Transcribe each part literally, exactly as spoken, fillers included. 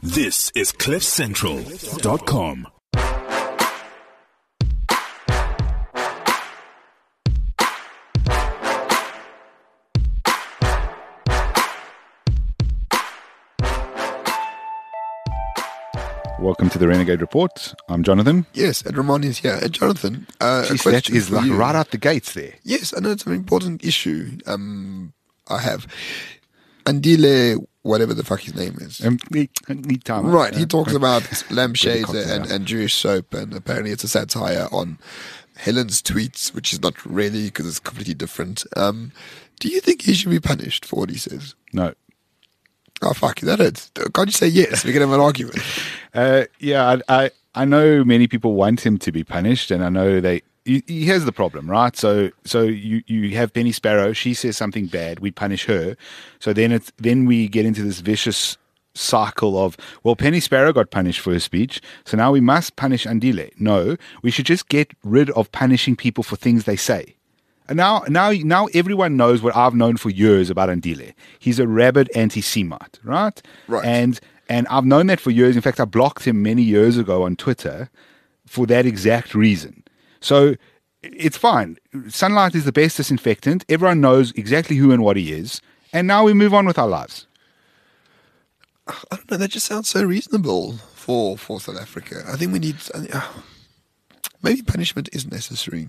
This is cliff central dot com. Welcome to the Renegade Report. I'm Jonathan. Yes, and Ramon is here. And Jonathan, uh, Jeez, that is like you. right out the gates there. Yes, I know it's an important issue. Um, I have Andile, whatever the fuck his name is. Um, right, he talks about lampshades and, and Jewish soap, and apparently it's a satire on Helen's tweets, which is not really because it's completely different. Um, do you think he should be punished for what he says? No. Oh, fuck, is that it? Can't you say yes? We're going to have an argument. Uh, yeah, I, I I know many people want him to be punished, and I know they... You, here's the problem, right? So so you, you have Penny Sparrow. She says something bad. We punish her. So then it's, then we get into this vicious cycle of, well, Penny Sparrow got punished for her speech, so now we must punish Andile. No, we should just get rid of punishing people for things they say. And now, now, now everyone knows what I've known for years about Andile. He's a rabid anti-Semite, right? Right. And and I've known that for years. In fact, I blocked him many years ago on Twitter for that exact reason. So it's fine. Sunlight is the best disinfectant. Everyone knows exactly who and what he is. And now we move on with our lives. I don't know. That just sounds so reasonable for, for South Africa. I think we need... Uh, maybe punishment is necessary.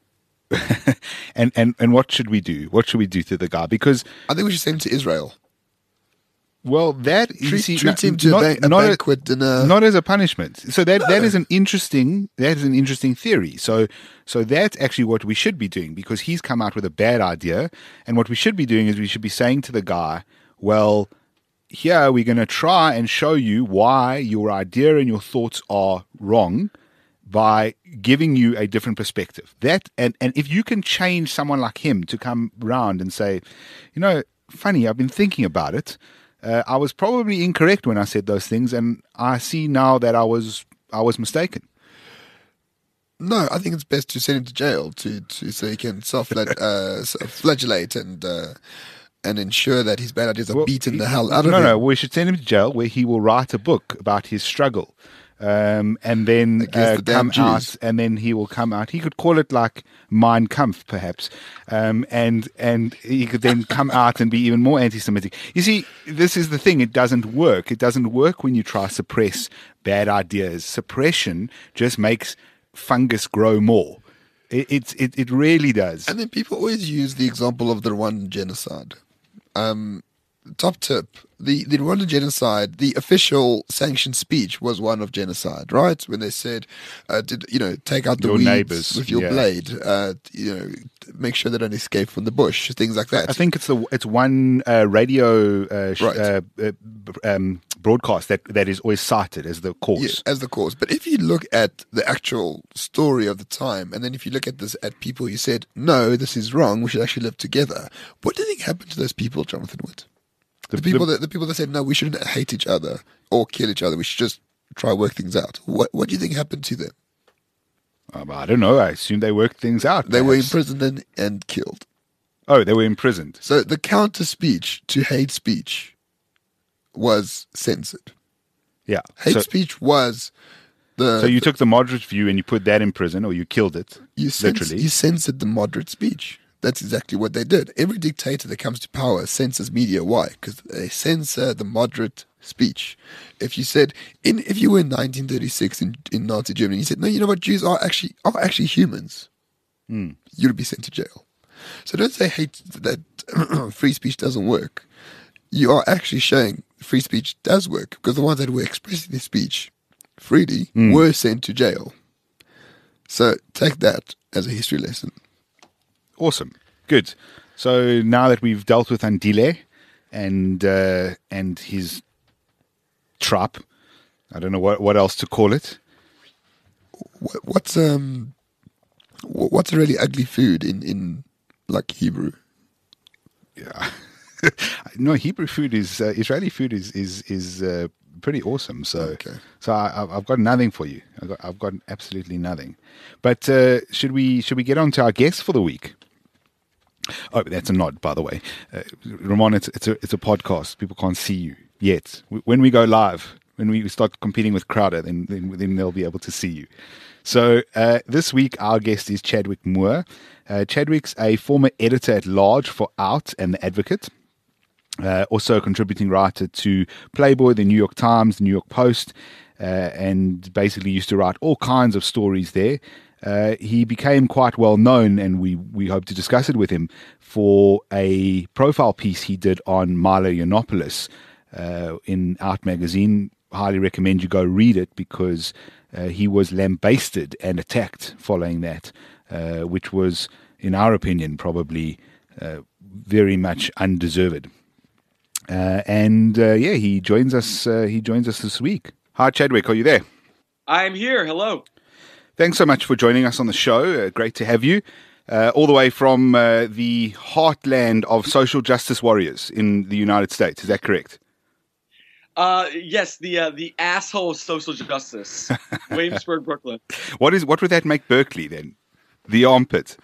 and, and and what should we do? What should we do to the guy? Because I think we should send him to Israel. Well, that treat, see, treat no, him to not, a, a not banquet dinner, not as a punishment. So that, no. that is an interesting that is an interesting theory. So so that's actually what we should be doing, because he's come out with a bad idea, and what we should be doing is we should be saying to the guy, well, here we're going to try and show you why your idea and your thoughts are wrong, by giving you a different perspective. That and, and if you can change someone like him to come round and say, you know, funny, I've been thinking about it. Uh, I was probably incorrect when I said those things, and I see now that I was I was mistaken. No, I think it's best to send him to jail to, to so he can self uh, flagellate and uh, and ensure that his bad ideas are well, beaten the hell out of no, him. No, no, we should send him to jail where he will write a book about his struggle. Um, and then uh, the come Jews. out, and then he will come out. He could call it like Mein Kampf, perhaps, um, and and he could then come out and be even more anti-Semitic. You see, this is the thing; it doesn't work. It doesn't work when you try to suppress bad ideas. Suppression just makes fungus grow more. It it it, it really does. And then people always use the example of the Rwandan genocide. Um, top tip. The, the Rwandan genocide, the official sanctioned speech was one of genocide, right? When they said, uh, did, you know, take out the your weeds neighbors, with your yeah. blade, uh, you know, make sure they don't escape from the bush, things like that. I think it's the it's one uh, radio uh, sh- right. uh, uh, um, broadcast that, that is always cited as the cause. Yeah, as the cause. But if you look at the actual story of the time, and then if you look at this at people who said, no, this is wrong, we should actually live together, what do you think happened to those people, Jonathan Witt? The, the people the, that the people that said no, we shouldn't hate each other or kill each other. We should just try to work things out. What what do you think happened to them? Um, I don't know. I assume they worked things out. They perhaps. were imprisoned and, and killed. Oh, they were imprisoned. So the counter speech to hate speech was censored. Yeah, hate so, speech was the. So you took the moderate view and you put that in prison, or you killed it. You literally. Cens- you censored the moderate speech. That's exactly what they did. Every dictator that comes to power censors media. Why? Because they censor the moderate speech. If you said, in if you were in nineteen thirty-six in, in Nazi Germany, you said, no, you know what, Jews are actually are actually humans, mm. you'd be sent to jail. So don't say hate that free speech doesn't work. You are actually showing free speech does work, because the ones that were expressing their speech freely mm. were sent to jail. So take that as a history lesson. Awesome. Good. So now that we've dealt with Andile and uh, and his trap, I don't know what, what else to call it. What's um what's a really ugly food in, in like Hebrew? Yeah. No, Hebrew food is uh, Israeli food is is is uh, pretty awesome. So okay. so I, I've got nothing for you. I've got, I've got absolutely nothing. But uh, should we should we get on to our guest for the week? Oh, that's a nod, by the way. Uh, Ramon, it's, it's, a, it's a podcast. People can't see you yet. When we go live, when we start competing with Crowder, then then, then they'll be able to see you. So uh, this week, our guest is Chadwick Moore. Uh, Chadwick's a former editor-at-large for Out and The Advocate. Uh, also a contributing writer to Playboy, The New York Times, The New York Post, uh, and basically used to write all kinds of stories there. Uh, he became quite well known, and we, we hope to discuss it with him, for a profile piece he did on Milo Yiannopoulos uh, in Out magazine. Highly recommend you go read it, because uh, he was lambasted and attacked following that, uh, which was, in our opinion, probably uh, very much undeserved. Uh, and uh, yeah, he joins us. Uh, he joins us this week. Hi, Chadwick. Are you there? I'm here. Hello. Thanks so much for joining us on the show. Uh, great to have you, uh, all the way from uh, the heartland of social justice warriors in the United States. Is that correct? Uh, yes, the uh, the asshole of social justice, Williamsburg, Brooklyn. What is what would that make Berkeley then? The armpit.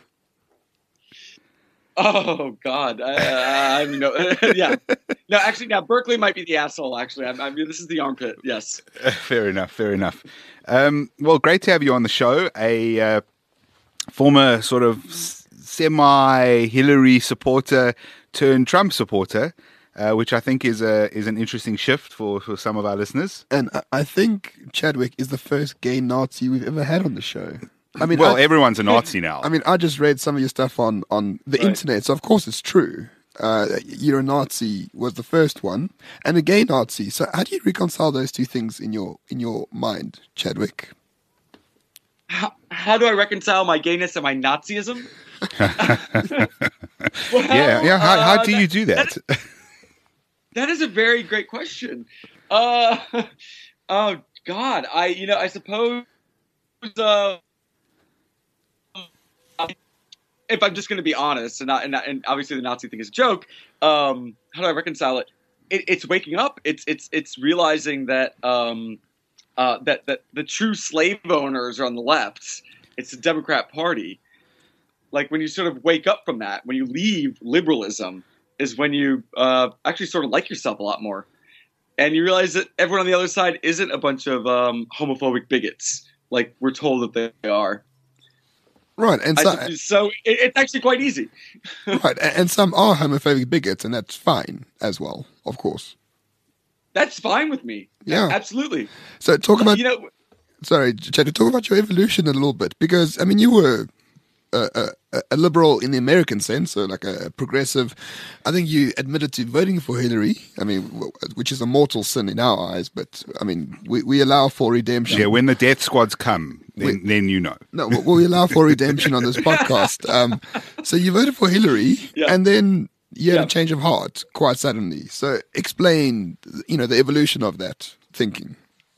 Oh God, I, I mean, no, yeah, no. Actually, now Berkeley might be the asshole. Actually, I, I mean, this is the armpit. Yes. Uh, fair enough. Fair enough. Um, well, great to have you on the show. A uh, former sort of semi-Hillary supporter turned Trump supporter. Uh, which I think is a is an interesting shift for, for some of our listeners. And I- I think Chadwick is the first gay Nazi we've ever had on the show. I mean, well, I, everyone's a Nazi now. I mean, I just read some of your stuff on, on the Right. internet, so of course it's true. Uh, you're a Nazi was the first one, and a gay Nazi. So how do you reconcile those two things in your in your mind, Chadwick? How, how do I reconcile my gayness and my Nazism? Well, yeah, yeah. How, how uh, do you do that? that- That is a very great question. Uh, oh God, I you know I suppose uh, if I'm just going to be honest, and, not, and not, and obviously the Nazi thing is a joke. Um, how do I reconcile it? it? It's waking up. It's it's it's realizing that um, uh, that that the true slave owners are on the left. It's the Democrat Party. Like when you sort of wake up from that, when you leave liberalism, is when you uh, actually sort of like yourself a lot more. And you realize that everyone on the other side isn't a bunch of um, homophobic bigots like we're told that they are. Right, and so, I, so it, it's actually quite easy. right, and, and some are homophobic bigots, and that's fine as well, of course. That's fine with me. Yeah. Absolutely. So talk about, You know, sorry, Chadwick, talk about your evolution a little bit, because, I mean, you were a, a, a liberal in the American sense, so like a progressive. I think you admitted to voting for Hillary, I mean, which is a mortal sin in our eyes, but, I mean, we, we allow for redemption. Yeah, when the death squads come, then, Wait. then you know. No, well, we allow for redemption on this podcast. Um, so you voted for Hillary, Yeah. and then you had Yeah. a change of heart quite suddenly. So explain, you know, the evolution of that thinking.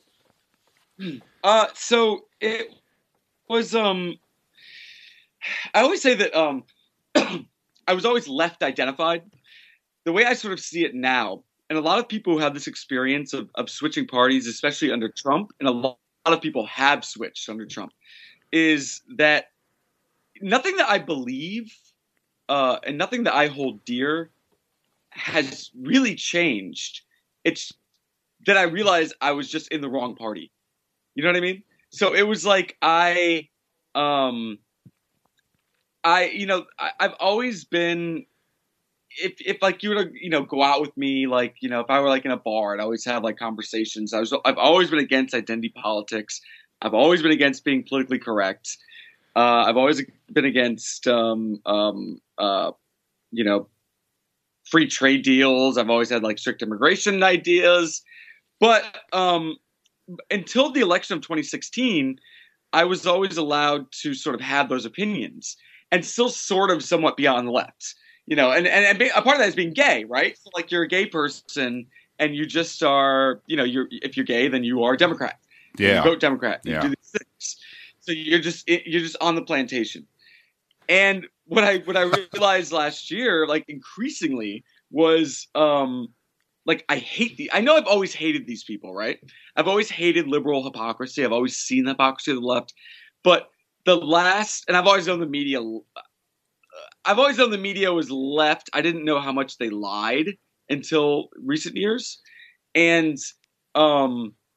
Uh, so it was. Um, I always say that um, I was always left identified. The way I sort of see it now, and a lot of people who have this experience of, of switching parties, especially under Trump, and a lot of people have switched under Trump, is that nothing that I believe uh, and nothing that I hold dear has really changed. It's that I realized I was just in the wrong party. You know what I mean? So it was like I, um, I, you know, I, I've always been, if, if like you were to, you know, go out with me, like, you know, if I were like in a bar, I'd always have like conversations. I was, I've always been against identity politics. I've always been against being politically correct. Uh, I've always been against, um, um, uh, you know, free trade deals. I've always had like strict immigration ideas, but, um, until the election of twenty sixteen, I was always allowed to sort of have those opinions and still sort of somewhat be on the left, you know, and, and, and a part of that is being gay, right? So like you're a gay person and you just are, you know, you're, if you're gay, then you are a Democrat. Yeah. You vote Democrat. You Yeah. do these things. So you're just, you're just on the plantation. And what I, what I realized last year, like increasingly was, um, like, I hate the, I know I've always hated these people, right? I've always hated liberal hypocrisy. I've always seen the hypocrisy of the left. But the last, and I've always known the media, I've always known the media was left. I didn't know how much they lied until recent years. And um,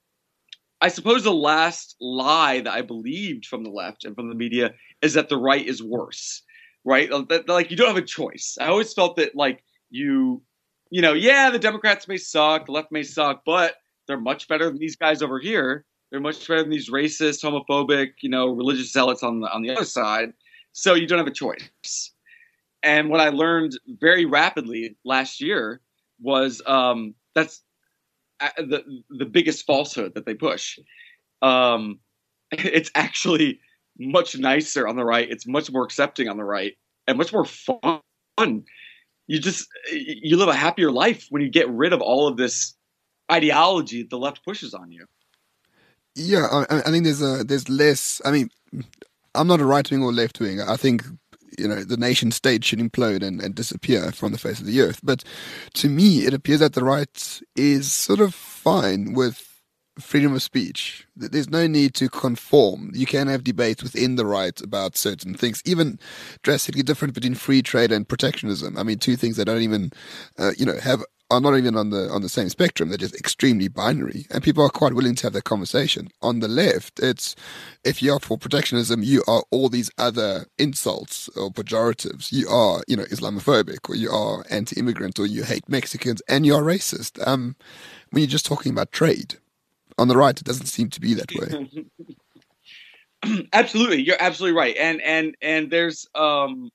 I suppose the last lie that I believed from the left and from the media is that the right is worse, right? That, like, you don't have a choice. I always felt that, like, you, you know, yeah, the Democrats may suck, the left may suck, but they're much better than these guys over here. They're much better than these racist, homophobic, you know, religious zealots on the on the other side. So you don't have a choice. And what I learned very rapidly last year was um, that's the the biggest falsehood that they push. Um, it's actually much nicer on the right. It's much more accepting on the right and much more fun. You just you live a happier life when you get rid of all of this ideology that the left pushes on you. Yeah, I, I think there's a there's less. I mean, I'm not a right wing or left wing. I think, you know, the nation state should implode and, and disappear from the face of the earth. But to me, it appears that the right is sort of fine with freedom of speech. There's no need to conform. You can have debates within the right about certain things, even drastically different between free trade and protectionism. I mean, two things that don't even, uh, you know, have are not even on the on the same spectrum. They're just extremely binary, and people are quite willing to have that conversation. On the left, it's if you're for protectionism, you are all these other insults or pejoratives. You are, you know, Islamophobic, or you are anti-immigrant, or you hate Mexicans, and you're racist. Um, when you're just talking about trade, on the right, it doesn't seem to be that way. Absolutely, you're absolutely right, and and and there's um,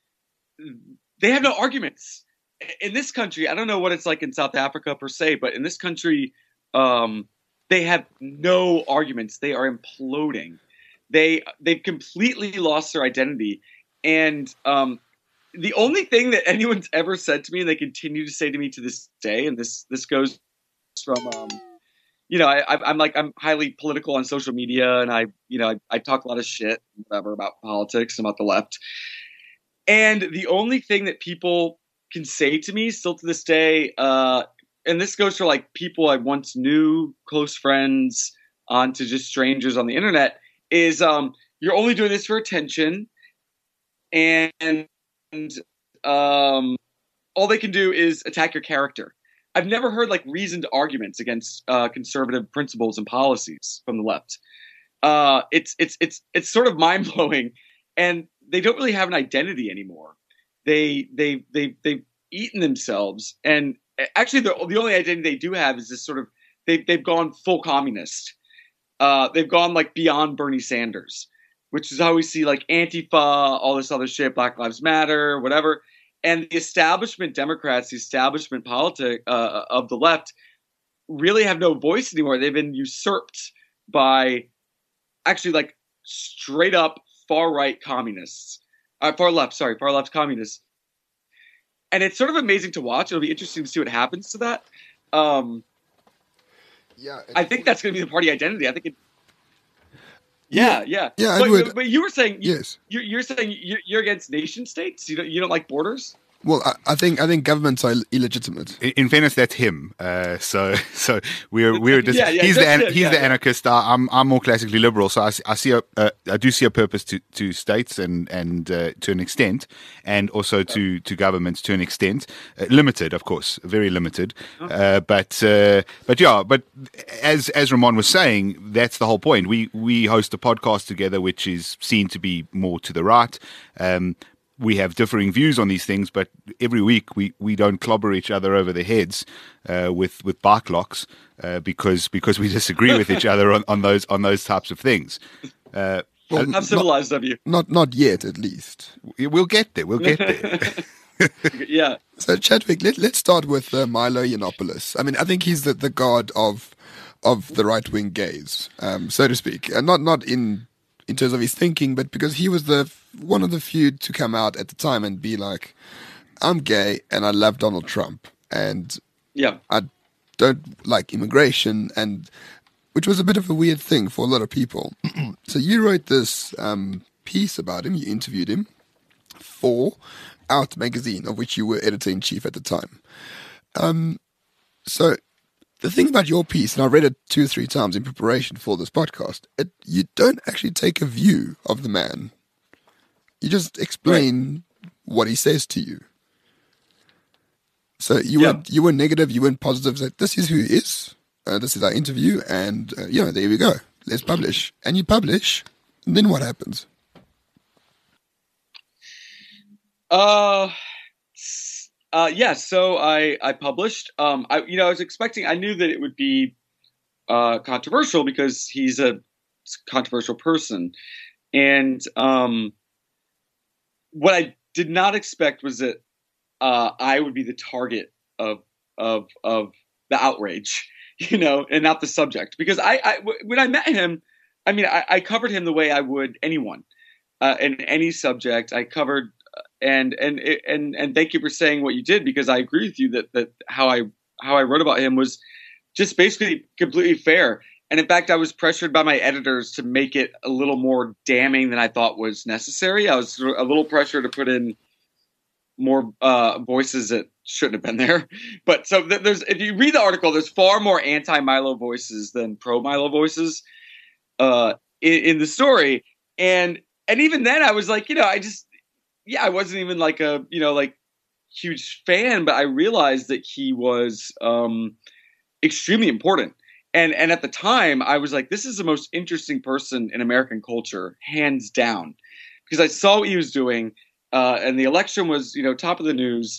they have no arguments. In this country, I don't know what it's like in South Africa per se, but in this country, um, they have no arguments. They are imploding. They they've completely lost their identity, and um, the only thing that anyone's ever said to me, and they continue to say to me to this day, and this this goes from, um, you know, I, I'm like I'm highly political on social media, and I you know I, I talk a lot of shit, whatever, about politics and about the left, and the only thing that people can say to me still to this day, uh, and this goes for like people I once knew, close friends, on to just strangers on the internet, is um, you're only doing this for attention, and, and um, all they can do is attack your character. I've never heard like reasoned arguments against uh, conservative principles and policies from the left. Uh, it's it's it's it's sort of mind blowing, and they don't really have an identity anymore. They they they they've eaten themselves, and actually the the only identity they do have is this sort of they've they've gone full communist. Uh, they've gone like beyond Bernie Sanders, which is how we see like Antifa, all this other shit, Black Lives Matter, whatever. And the establishment Democrats, the establishment politic uh, of the left, really have no voice anymore. They've been usurped by actually like straight up far right communists. Uh, far left, sorry, far left communists. And it's sort of amazing to watch. It'll be interesting to see what happens to that. Um, yeah, I think that's going to be the party identity. I think it. Yeah, yeah. Yeah, but, I would. But you were saying, Yes. You're, you're saying you're, you're against nation states. You don't. You don't like borders. Well, I, I think I think governments are illegitimate. In, in fairness, that's him. Uh, so, so we're we're dis- Yeah, yeah, he's the that's an- it, he's yeah, the yeah. anarchist. I- I'm I'm more classically liberal. So I, see- I see a uh, I do see a purpose to, to states and and uh, to an extent, and also to, to governments to an extent, uh, limited, of course, very limited. Uh, but uh, but yeah, but as as Ramon was saying, that's the whole point. We we host a podcast together, which is seen to be more to the right. Um, We have differing views on these things, but every week we, we don't clobber each other over the heads uh, with with bark locks uh, because because we disagree with each other on, on those on those types of things. Uh, Well, How civilized of you. Not not yet, at least. we'll get there. We'll get there. Yeah. So Chadwick, let, let's start with uh, Milo Yiannopoulos. I mean, I think he's the, the god of of the right wing gays, um, so to speak, and not not in in terms of his thinking, but because he was the one of the few to come out at the time and be like, "I'm gay and I love Donald Trump and Yeah. I don't like immigration," and which was a bit of a weird thing for a lot of people. So you wrote this um, piece about him. You interviewed him for Out magazine, of which you were editor-in-chief at the time. Um, so the thing about your piece, and I read it two or three times in preparation for this podcast, it, you don't actually take a view of the man. You just explain what he says to you. So you Yeah. were you were negative, you weren't positive. Like, this is who he is. uh, this is our interview, and uh, yeah, there we go. Let's publish. And you publish, and then what happens? Uh, uh, yeah. So I I published. Um, I you know I was expecting. I knew that it would be uh controversial because he's a controversial person, and um, what I did not expect was that uh I would be the target of of of the outrage, you know, and not the subject. Because I, I when I met him, I mean, I, I covered him the way I would anyone uh, in any subject. I covered. And and and and thank you for saying what you did, because I agree with you that that how I how I wrote about him was just basically completely fair. And in fact, I was pressured by my editors to make it a little more damning than I thought was necessary. I was a little pressured to put in more uh, voices that shouldn't have been there. But so there's, if you read the article, there's far more anti-Milo voices than pro-Milo voices uh, in, in the story. And and even then, I was like, you know, I just. Yeah, I wasn't even like a, you know, like huge fan, but I realized that he was um, extremely important. And and at the time, I was like, this is the most interesting person in American culture, hands down, because I saw what he was doing, uh, and the election was, you know, top of the news.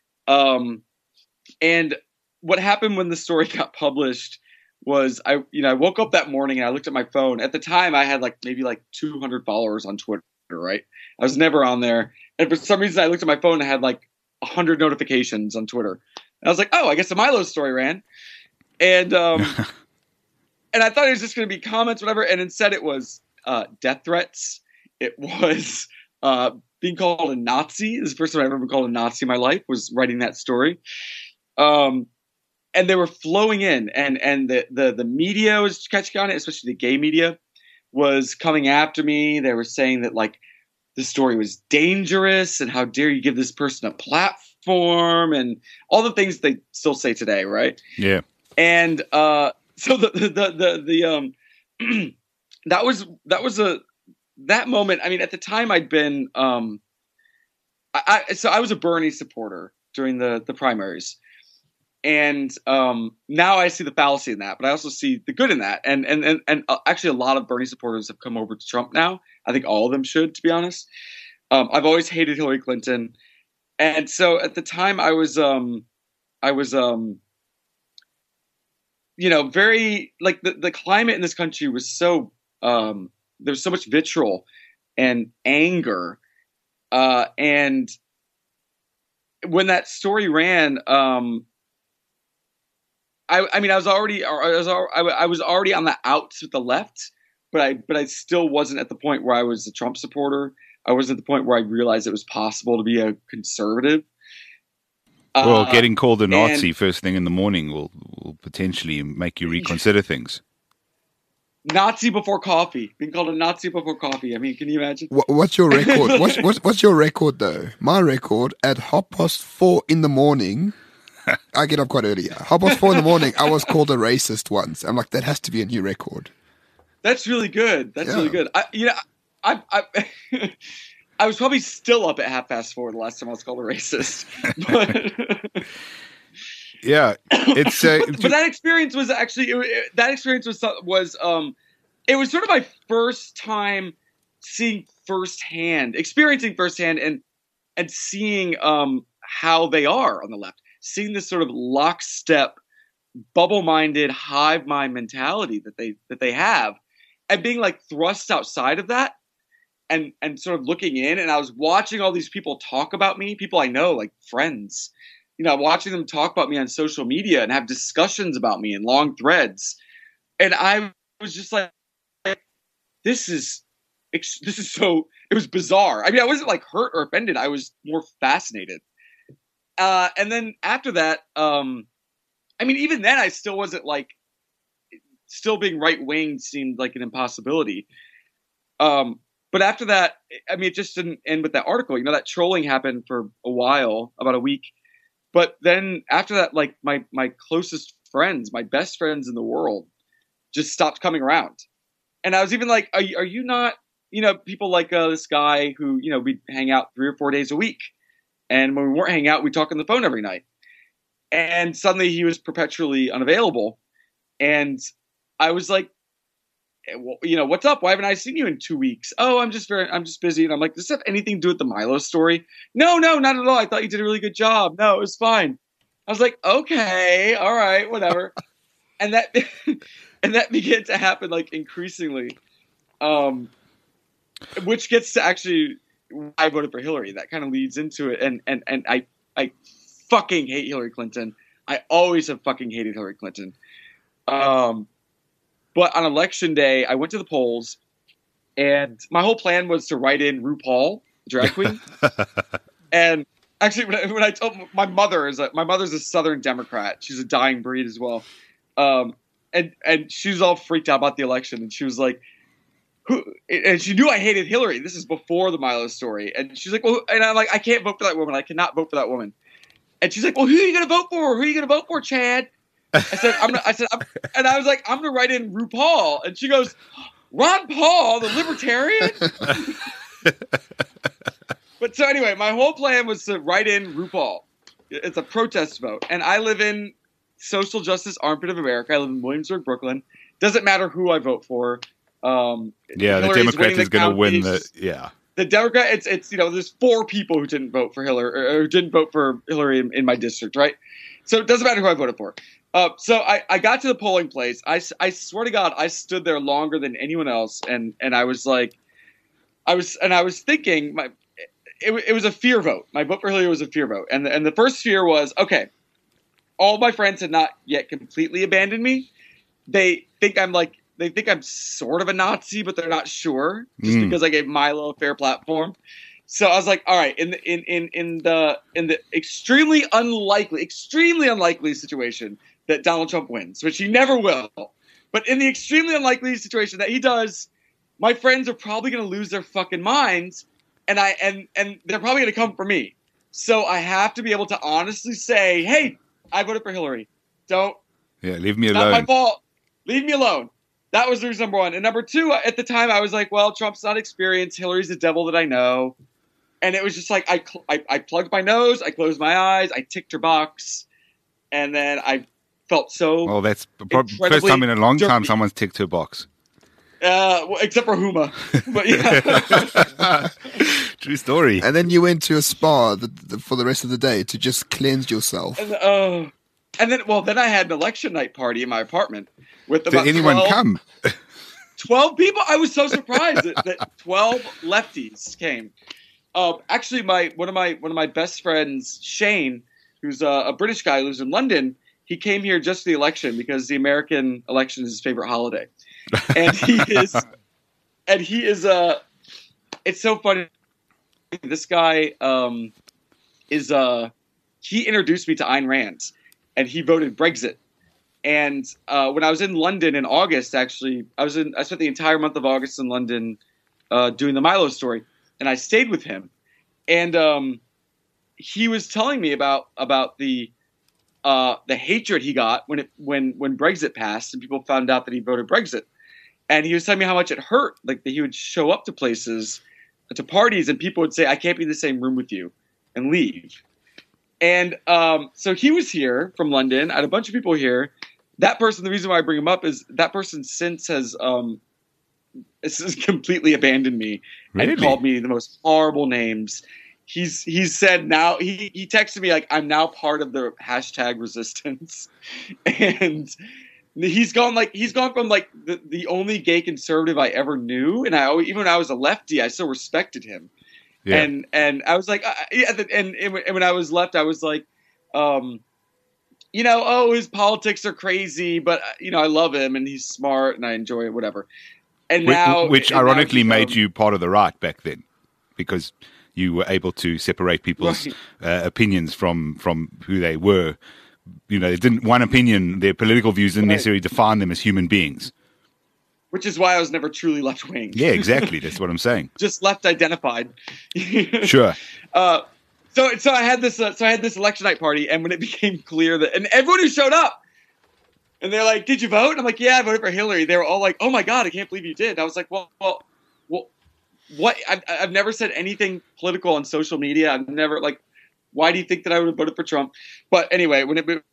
Um, and what happened when the story got published was, I, you know, I woke up that morning and I looked at my phone. At the time, I had like maybe like two hundred followers on Twitter. Right. I was never on there. And for some reason, I looked at my phone and I had like a hundred notifications on Twitter. And I was like, oh, I guess the Milo story ran. And, um, and I thought it was just going to be comments, whatever. And instead it was, uh, death threats. It was, uh, being called a Nazi. This is the first time I've ever been called a Nazi in my life, was writing that story. Um, and they were flowing in, and, and the, the, the media was catching on it, especially the gay media. Was coming after me. They were saying that like the story was dangerous and how dare you give this person a platform and all the things they still say today, right? Yeah. And uh, so the the the, the, the um that was that was a that moment. I mean, at the time I'd been um I, I so I was a Bernie supporter during the the primaries. And um, now I see the fallacy in that, but I also see the good in that. And and and, and actually, a lot of Bernie supporters have come over to Trump now. I think all of them should, to be honest. Um, I've always hated Hillary Clinton, and so at the time, I was um, I was um, you know, very like the, the climate in this country was so um, there was so much vitriol and anger, uh, and when that story ran. Um, I, I mean, I was already, I was, I was already on the outs with the left, but I, but I still wasn't at the point where I was a Trump supporter. I wasn't at the point where I realized it was possible to be a conservative. Well, uh, getting called a Nazi and, first thing in the morning will, will potentially make you reconsider things. Nazi before coffee, being called a Nazi before coffee. I mean, can you imagine? What, what's your record? what's, what's, what's your record though? My record at half past four in the morning. I get up quite early. Half past four in the morning, I was called a racist once. I'm like, that has to be a new record. That's really good. That's yeah. really good. I, you know, I, I, I was probably still up at half past four the last time I was called a racist. But yeah, it's. Uh, but, but that experience was actually it, that experience was was um, it was sort of my first time seeing firsthand, experiencing firsthand, and and seeing um how they are on the left. Seeing this sort of lockstep, bubble-minded, hive mind mentality that they that they have, and being like thrust outside of that, and and sort of looking in, and I was watching all these people talk about me, people I know, like friends, you know, watching them talk about me on social media and have discussions about me in long threads, and I was just like, this is this is so. It was bizarre. I mean, I wasn't like hurt or offended. I was more fascinated. Uh, and then after that, um, I mean, even then, I still wasn't like, still being right wing seemed like an impossibility. Um, but after that, I mean, it just didn't end with that article. You know, that trolling happened for a while, about a week. But then after that, like my my closest friends, my best friends in the world, just stopped coming around. And I was even like, are you, are you not, you know, people like uh, this guy who, you know, we'd hang out three or four days a week. And when we weren't hanging out, we'd talk on the phone every night. And suddenly he was perpetually unavailable. And I was like, you know, what's up? Why haven't I seen you in two weeks? Oh, I'm just very, I'm just busy. And I'm like, does this have anything to do with the Milo story? No, no, not at all. I thought you did a really good job. No, it was fine. I was like, okay, all right, whatever. and that, and that began to happen like increasingly, um, which gets to actually why I voted for Hillary. That kind of leads into it. And, and, and I, I fucking hate Hillary Clinton. I always have fucking hated Hillary Clinton. Um, But on election day, I went to the polls, and my whole plan was to write in RuPaul, drag queen. And actually, when I, when I told my mother is a, my mother's a Southern Democrat, she's a dying breed as well, um, and and she was all freaked out about the election, and she was like, "Who?" And she knew I hated Hillary. This is before the Milo story, and she's like, "Well," and I'm like, "I can't vote for that woman. I cannot vote for that woman." And she's like, "Well, who are you going to vote for? Who are you going to vote for, Chad?" I said, I'm gonna, I said, I'm, and I was like, I'm going to write in RuPaul. And she goes, Ron Paul, the libertarian? But so anyway, my whole plan was to write in RuPaul. It's a protest vote. And I live in social justice armpit of America. I live in Williamsburg, Brooklyn. Doesn't matter who I vote for. Um, yeah, Hillary the Democrat is, is going to win the, yeah. The Democrat, it's, it's, you know, there's four people who didn't vote for Hillary, or, or didn't vote for Hillary in, in my district, right? So it doesn't matter who I voted for. Uh, so I, I got to the polling place. I, I swear to God, I stood there longer than anyone else, and, and I was like, I was and I was thinking, my it, it was a fear vote. My vote for Hillary was a fear vote, and the, and the first fear was, okay, all my friends had not yet completely abandoned me. They think I'm like they think I'm sort of a Nazi, but they're not sure just mm. because I gave Milo a fair platform. So I was like, all right, in the in in in the in the extremely unlikely, extremely unlikely situation that Donald Trump wins, which he never will. But in the extremely unlikely situation that he does, my friends are probably going to lose their fucking minds, and I and and they're probably going to come for me. So I have to be able to honestly say, "Hey, I voted for Hillary. Don't yeah, leave me it's alone. Not my fault. Leave me alone." That was the reason number one. And number two, at the time, I was like, "Well, Trump's not experienced. Hillary's the devil that I know." And it was just like I cl- I, I plugged my nose, I closed my eyes, I ticked her box, and then I. Felt so. Oh, that's the first time in a long time someone's ticked her box. Uh, well, except for Huma, but yeah. True story. And then you went to a spa the, the, for the rest of the day to just cleanse yourself. And, uh, and then, well, then I had an election night party in my apartment with about Did anyone twelve, come? twelve people. I was so surprised that, that twelve lefties came. Uh, actually, my one of my one of my best friends, Shane, who's a, a British guy who lives in London. He came here just for the election because the American election is his favorite holiday, and he is, and he is. Uh, it's so funny. This guy um, is. Uh, he introduced me to Ayn Rand, and he voted Brexit. And uh, when I was in London in August, actually, I was in. I spent the entire month of August in London uh, doing the Milo story, and I stayed with him, and um, he was telling me about about the. Uh, the hatred he got when it when when Brexit passed and people found out that he voted Brexit, and he was telling me how much it hurt. Like that he would show up to places, to parties, and people would say, "I can't be in the same room with you," and leave. And um, so he was here from London. I had a bunch of people here. That person, the reason why I bring him up is that person since has um, has completely abandoned me Really? and called me the most horrible names. He's he's said now he, he texted me like I'm now part of the hashtag resistance, and he's gone like he's gone from like the, the only gay conservative I ever knew, and I even when I was a lefty I still respected him, yeah. and and I was like I, yeah, and, and when I was left I was like, um, you know oh his politics are crazy, but you know I love him and he's smart and I enjoy it whatever, and now which and ironically now made um, you part of the right back then, because. You were able to separate people's right. uh, opinions from, from who they were. You know, they didn't one opinion, their political views didn't right. necessarily define them as human beings. Which is why I was never truly left wing. Yeah, exactly. That's what I'm saying. Just left identified. Sure. Uh, so so I had this uh, so I had this election night party, and when it became clear that and everyone who showed up, and they're like, "Did you vote?" And I'm like, "Yeah, I voted for Hillary." They were all like, "Oh my God, I can't believe you did." And I was like, "Well, well, well." What I've, I've never said anything political on social media. I've never like, why do you think that I would have voted for Trump? But anyway, when it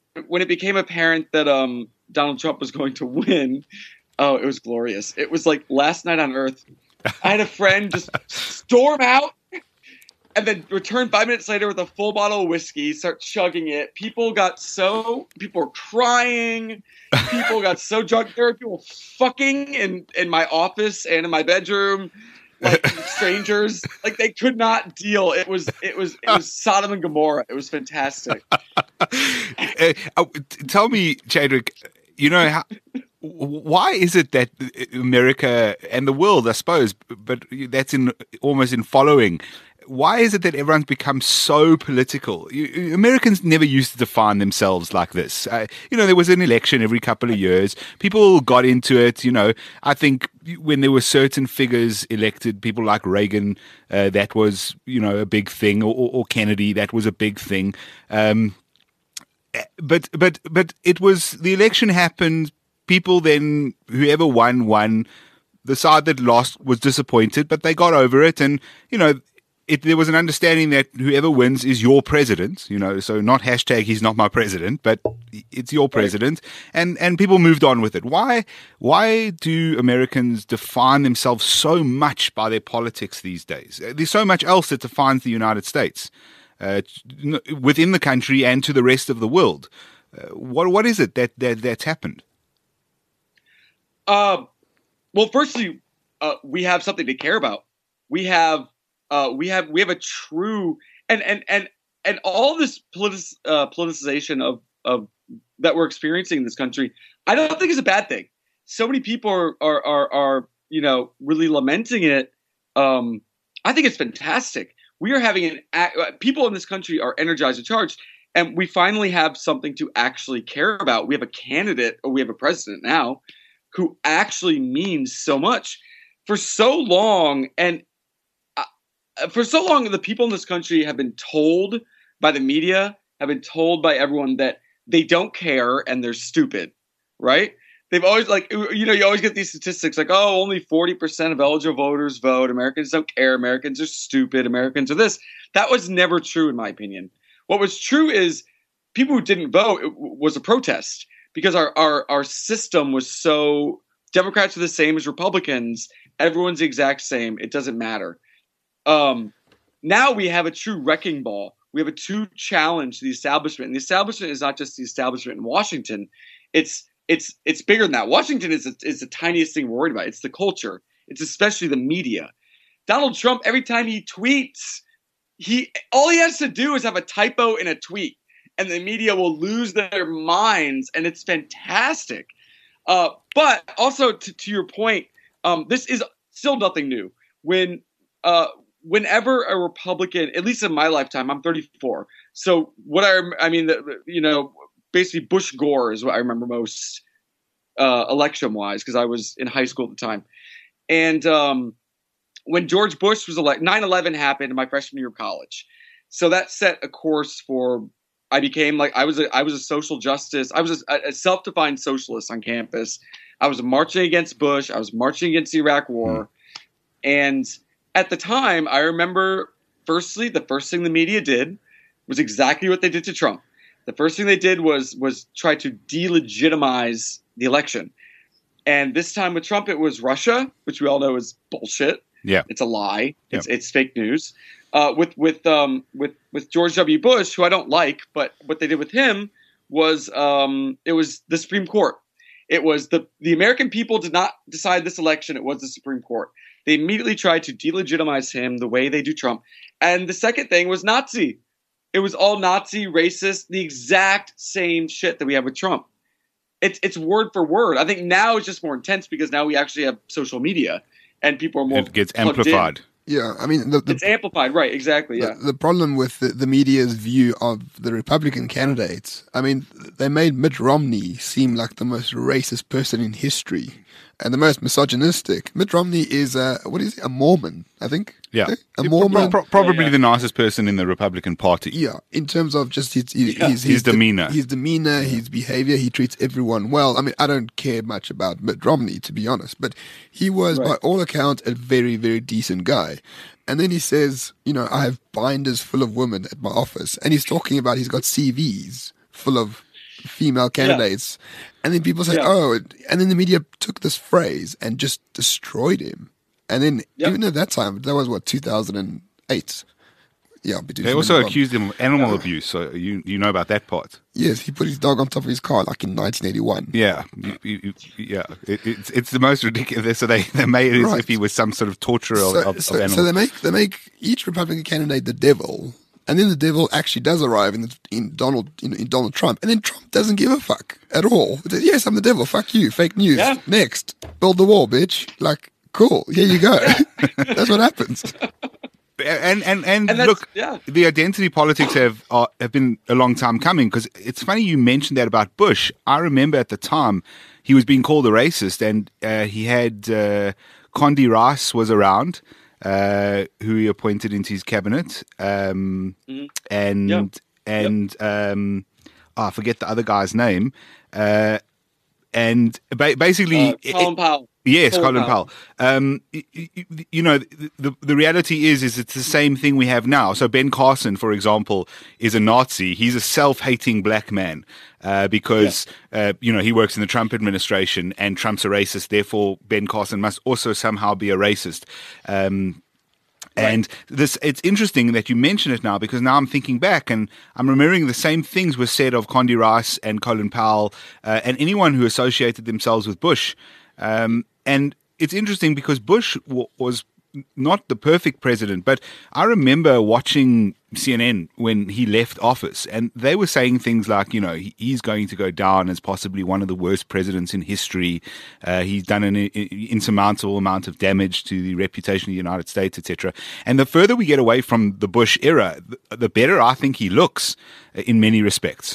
when it became apparent that um, Donald Trump was going to win, oh, it was glorious. It was like last night on Earth. I had a friend just storm out and then return five minutes later with a full bottle of whiskey, start chugging it. People got so, people were crying. People got so drunk. There were people fucking in, in my office and in my bedroom, like strangers. Like they could not deal. It was, it was, it was Sodom and Gomorrah. It was fantastic. uh, uh, tell me, Chadwick, you know, how, why is it that America and the world, I suppose, but that's in almost in following, why is it that everyone's become so political? You, Americans never used to define themselves like this. Uh, you know, there was an election every couple of years. People got into it. You know, I think when there were certain figures elected, people like Reagan, uh, that was, you know, a big thing, or, or Kennedy, that was a big thing. Um, but, but, but it was, the election happened. People then, whoever won, won. The side that lost was disappointed, but they got over it. And, you know, It, there was an understanding that whoever wins is your president, you know, so not hashtag he's not my president, but it's your president, and, and people moved on with it. Why, why do Americans define themselves so much by their politics these days? There's so much else that defines the United States, uh, within the country and to the rest of the world. Uh, what, what is it that, that that's happened? Uh, well, firstly, uh, we have something to care about. We have, Uh, we have we have a true and and and and all this politic, uh, politicization of of that we're experiencing in this country, I don't think is a bad thing. So many people are are are, are you know really lamenting it. Um, I think it's fantastic. We are having an people in this country are energized and charged, and we finally have something to actually care about. We have a candidate, or we have a president now, who actually means so much. For so long, and For so long, the people in this country have been told by the media, have been told by everyone that they don't care and they're stupid, right? They've always like, you know, you always get these statistics like, oh, only forty percent of eligible voters vote. Americans don't care. Americans are stupid. Americans are this. That was never true, in my opinion. What was true is people who didn't vote, it was a protest because our, our, our system was so, Democrats are the same as Republicans. Everyone's the exact same. It doesn't matter. Um, now we have a true wrecking ball. We have a true challenge to the establishment. And the establishment is not just the establishment in Washington. It's it's it's bigger than that. Washington is a, is the tiniest thing we're worried about. It's the culture. It's especially the media. Donald Trump, every time he tweets, he all he has to do is have a typo in a tweet, and the media will lose their minds, and it's fantastic. Uh, but also to, to your point, um, this is still nothing new. When uh, Whenever a Republican, at least in my lifetime, I'm thirty-four. So what I, I mean, the, you know, basically Bush Gore is what I remember most uh, election wise, because I was in high school at the time. And um, when George Bush was elected, nine eleven happened in my freshman year of college. So that set a course for, I became like, I was a, I was a social justice. I was a, a self-defined socialist on campus. I was marching against Bush. I was marching against the Iraq War. Hmm. And at the time, I remember, firstly, the first thing the media did was exactly what they did to Trump. The first thing they did was was try to delegitimize the election. And this time with Trump, it was Russia, which we all know is bullshit. Yeah, it's a lie. It's yeah. it's fake news. Uh, with with um with with George W. Bush, who I don't like, but what they did with him was um it was the Supreme Court. It was the the American people did not decide this election. It was the Supreme Court. They immediately tried to delegitimize him the way they do Trump. And the second thing was Nazi. It was all Nazi, racist, the exact same shit that we have with Trump. It's it's word for word. I think now it's just more intense because now we actually have social media and people are more. It gets amplified. In. Yeah, I mean, the, the, it's amplified, right? Exactly. Yeah. The, the problem with the, the media's view of the Republican candidates, I mean, they made Mitt Romney seem like the most racist person in history and the most misogynistic. Mitt Romney is a, what is he? A Mormon, I think. Yeah, a Mormon, pro- probably yeah, yeah. the nicest person in the Republican Party. Yeah, in terms of just his his, yeah. his, his, his de- demeanor, his demeanor, his behavior. He treats everyone well. I mean, I don't care much about Mitt Romney, to be honest, but he was, right. by all accounts, a very, very decent guy. And then he says, you know, I have binders full of women at my office, and he's talking about he's got C Vs full of female candidates. And then people say, Yeah. oh, and then the media took this phrase and just destroyed him. And then Yep. even at that time, that was what, two thousand eight? Yeah. between They him also and Bob. accused him of animal abuse, so you you know about that part. Yes, he put his dog on top of his car like in nineteen eighty-one. Yeah, you, you, you- yeah. It, it's it's the most ridiculous. So they, they made it as Right. if he was some sort of torturer So, of, of, so, of animals. so they make they make each Republican candidate the devil, and then the devil actually does arrive in the, in Donald in, in Donald Trump, and then Trump doesn't give a fuck at all. He says, yes, I'm the devil. Fuck you. Fake news. Yeah. Next, build the wall, bitch. Like, cool. Here you go. That's what happens. and and and, And that's- look, yeah. the identity politics have are, have been a long time coming. Because it's funny you mentioned that about Bush. I remember at the time he was being called a racist, and uh, he had uh, Condi Rice was around, uh, who he appointed into his cabinet, um, and Yeah. and um, oh, I forget the other guy's name, uh, and ba- basically, Uh, Colin Powell. Yes, Colin Colin Powell. Um, y- y- y- you know, the, the the reality is, is it's the same thing we have now. So Ben Carson, for example, is a Nazi. He's a self-hating black man uh, because uh, you know he works in the Trump administration, and Trump's a racist. Therefore, Ben Carson must also somehow be a racist. Um, And this, it's interesting that you mention it now because now I'm thinking back and I'm remembering the same things were said of Condi Rice and Colin Powell uh, and anyone who associated themselves with Bush. Um, and it's interesting because Bush w- was not the perfect president, but I remember watching C N N when he left office, and they were saying things like, you know, he, he's going to go down as possibly one of the worst presidents in history. Uh, he's done an i- insurmountable amount of damage to the reputation of the United States, et cetera. And the further we get away from the Bush era, the, the better I think he looks uh, in many respects.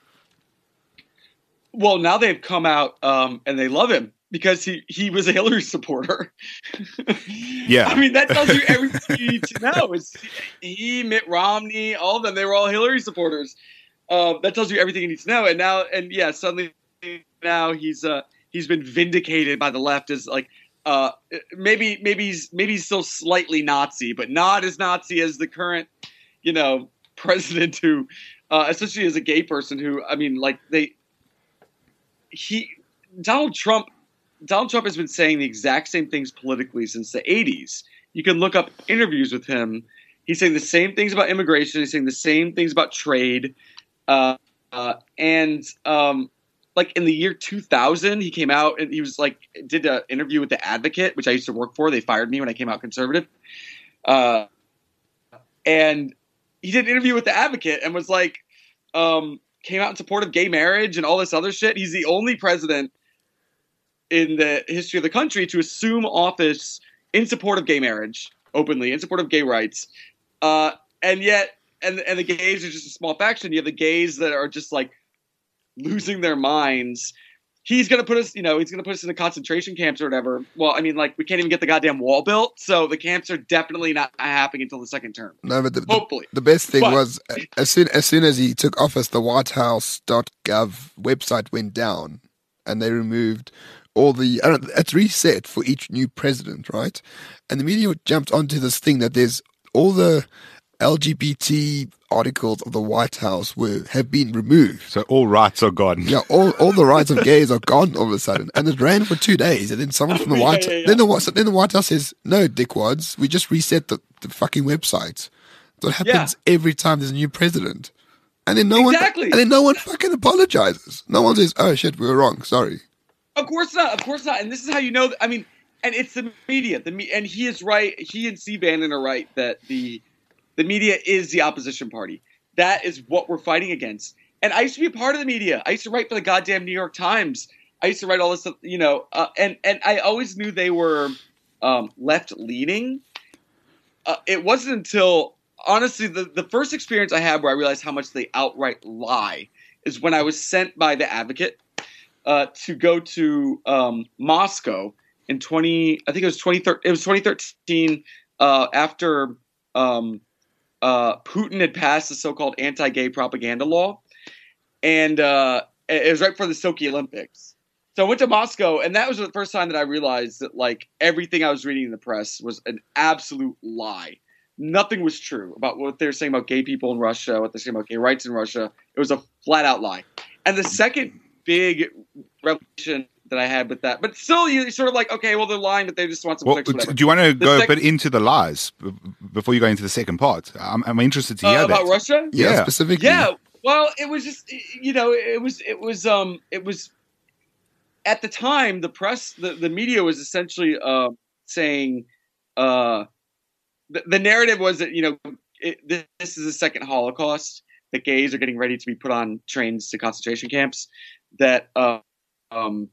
Well, now they've come out um, and they love him because he, he was a Hillary supporter. Yeah. I mean, that tells you everything you need to know. It's he, Mitt Romney, all of them, they were all Hillary supporters. Uh, that tells you everything you need to know. And now, and yeah, suddenly now he's uh, he's been vindicated by the left as like uh, maybe maybe he's maybe he's still slightly Nazi, but not as Nazi as the current, you know, president who, uh, especially as a gay person who, I mean, like they. He Donald Trump Donald Trump has been saying the exact same things politically since the eighties. You can look up interviews with him. He's saying the same things about immigration. He's saying the same things about trade. Uh, uh, and um, like in the year two thousand, he came out and he was like did an interview with The Advocate, which I used to work for. They fired me when I came out conservative. Uh, and he did an interview with The Advocate and was like, um, came out in support of gay marriage and all this other shit. He's the only president in the history of the country to assume office in support of gay marriage, openly, in support of gay rights. Uh, and yet, and, and the gays are just a small faction. You have the gays that are just like losing their minds. He's going to put us, you know, he's going to put us in the concentration camps or whatever. Well, I mean, like, we can't even get the goddamn wall built. So the camps are definitely not happening until the second term. No, but the, the, Hopefully. the best thing But- was uh, as soon as soon as he took office, the white house dot gov website went down, and they removed all the. I don't, it's reset for each new president, right? And the media jumped onto this thing that there's all the L G B T articles of the White House were have been removed. So all rights are gone. Yeah, all, all the rights of gays are gone all of a sudden, and it ran for two days. And then someone from the Yeah, White, yeah, yeah. then the White, then the White House says, "No, dickwads, we just reset the, the fucking website." So it happens every time there's a new president, and then no Exactly. one, and then no one fucking apologizes. No one says, "Oh shit, we were wrong, sorry." Of course not. Of course not. And this is how you know. That, I mean, and it's the media. The me- and he is right. He and C. Bannon are right that the the media is the opposition party. That is what we're fighting against. And I used to be a part of the media. I used to write for the goddamn New York Times. I used to write all this stuff, you know. Uh, and and I always knew they were um, left leaning. Uh, it wasn't until honestly the the first experience I had where I realized how much they outright lie is when I was sent by The Advocate. Uh, to go to um, Moscow in twenty, I think it was twenty thirteen. It was twenty thirteen uh, after um, uh, Putin had passed the so-called anti-gay propaganda law, and uh, it was right before the Sochi Olympics. So I went to Moscow, and that was the first time that I realized that like everything I was reading in the press was an absolute lie. Nothing was true about what they were saying about gay people in Russia, what they're saying about gay rights in Russia. It was a flat-out lie. And the second big revelation that I had with that, but still, you sort of like, okay, well, they're lying, but they just want some Well, clicks. Whatever. do you want to The go sec- a bit into the lies b- before you go into the second part? I'm, I'm interested to hear uh, that. about Russia? Yeah, Yeah. specifically. Yeah. Well, it was just, you know, it was, it was, um, it was at the time, the press, the, the media was essentially uh, saying, uh, the, the narrative was that, you know, it, this is a second Holocaust, that gays are getting ready to be put on trains to concentration camps, that, uh, um,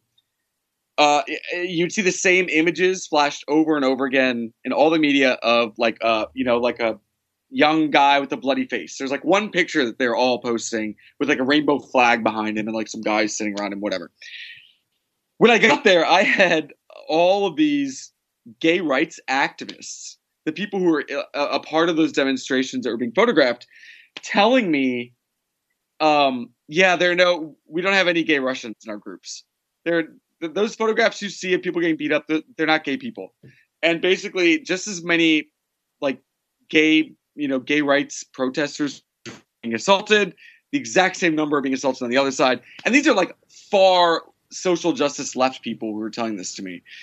uh, you'd see the same images flashed over and over again in all the media of like, uh, you know, like a young guy with a bloody face. There's like one picture that they're all posting with like a rainbow flag behind him and like some guys sitting around him, whatever. When I got there, I had all of these gay rights activists, the people who were a, a part of those demonstrations that were being photographed, telling me, um, yeah, there are no, we don't have any gay Russians in our groups. There, those photographs you see of people getting beat up, they're not gay people. And basically just as many like gay, you know, gay rights protesters being assaulted, the exact same number are being assaulted on the other side. And these are like far social justice left people who were telling this to me.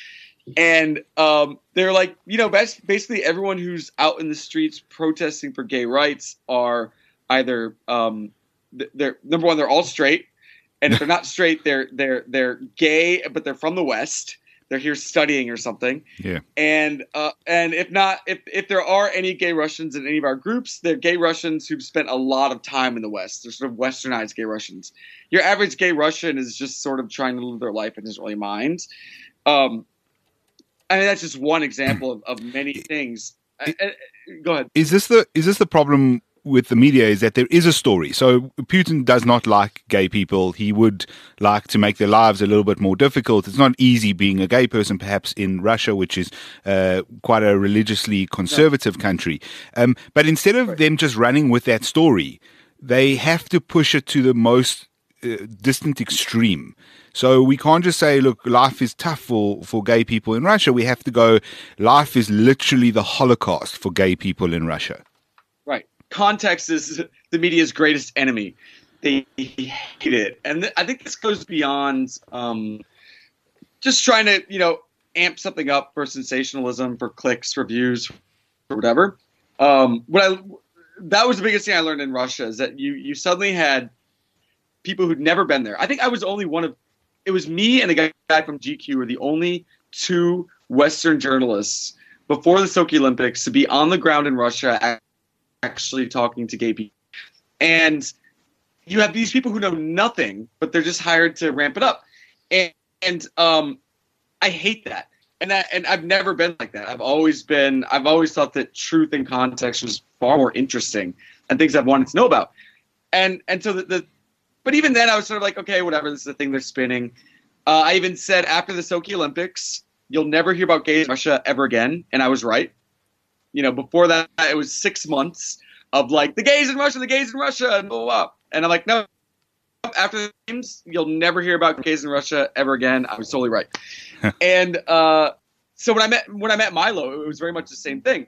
And um, they're like, you know, basically everyone who's out in the streets protesting for gay rights are either, um, they're number one, they're all straight. And if they're not straight, they're they're they're gay, but they're from the West. They're here studying or something. Yeah. And uh, and if not, if if there are any gay Russians in any of our groups, they're gay Russians who've spent a lot of time in the West. They're sort of westernized gay Russians. Your average gay Russian is just sort of trying to live their life and doesn't really mind. Um, I mean, that's just one example of, of many things. I, I, go ahead. Is this the is this the problem with the media, is that there is a story? So Putin does not like gay people. He would like to make their lives a little bit more difficult. It's not easy being a gay person, perhaps in Russia, which is uh, quite a religiously conservative no. country. Um, but instead of right. them just running with that story, they have to push it to the most uh, distant extreme. So we can't just say, look, life is tough for, for gay people in Russia. We have to go, life is literally the Holocaust for gay people in Russia. Right. Context is the media's greatest enemy. They hate it. And th- I think this goes beyond um, just trying to, you know, amp something up for sensationalism, for clicks, for views, or whatever. Um, what I that was the biggest thing I learned in Russia, is that you you suddenly had people who'd never been there. I think I was only one of, it was me and a guy, guy from G Q were the only two Western journalists before the Sochi Olympics to be on the ground in Russia actually talking to gay people. And you have these people who know nothing, but they're just hired to ramp it up. And, and um, I hate that. And that, and I've never been like that. I've always been, I've always thought that truth and context was far more interesting and things I've wanted to know about. And, and so the, the but even then I was sort of like, okay, whatever, this is the thing they're spinning. Uh, I even said after the Sochi Olympics, you'll never hear about gays in Russia ever again. And I was right. You know, before that, it was six months of like the gays in Russia, the gays in Russia, and blah, blah, blah. And I'm like, no, after the games, you'll never hear about gays in Russia ever again. I was totally right. And uh, so when I met when I met Milo, it was very much the same thing.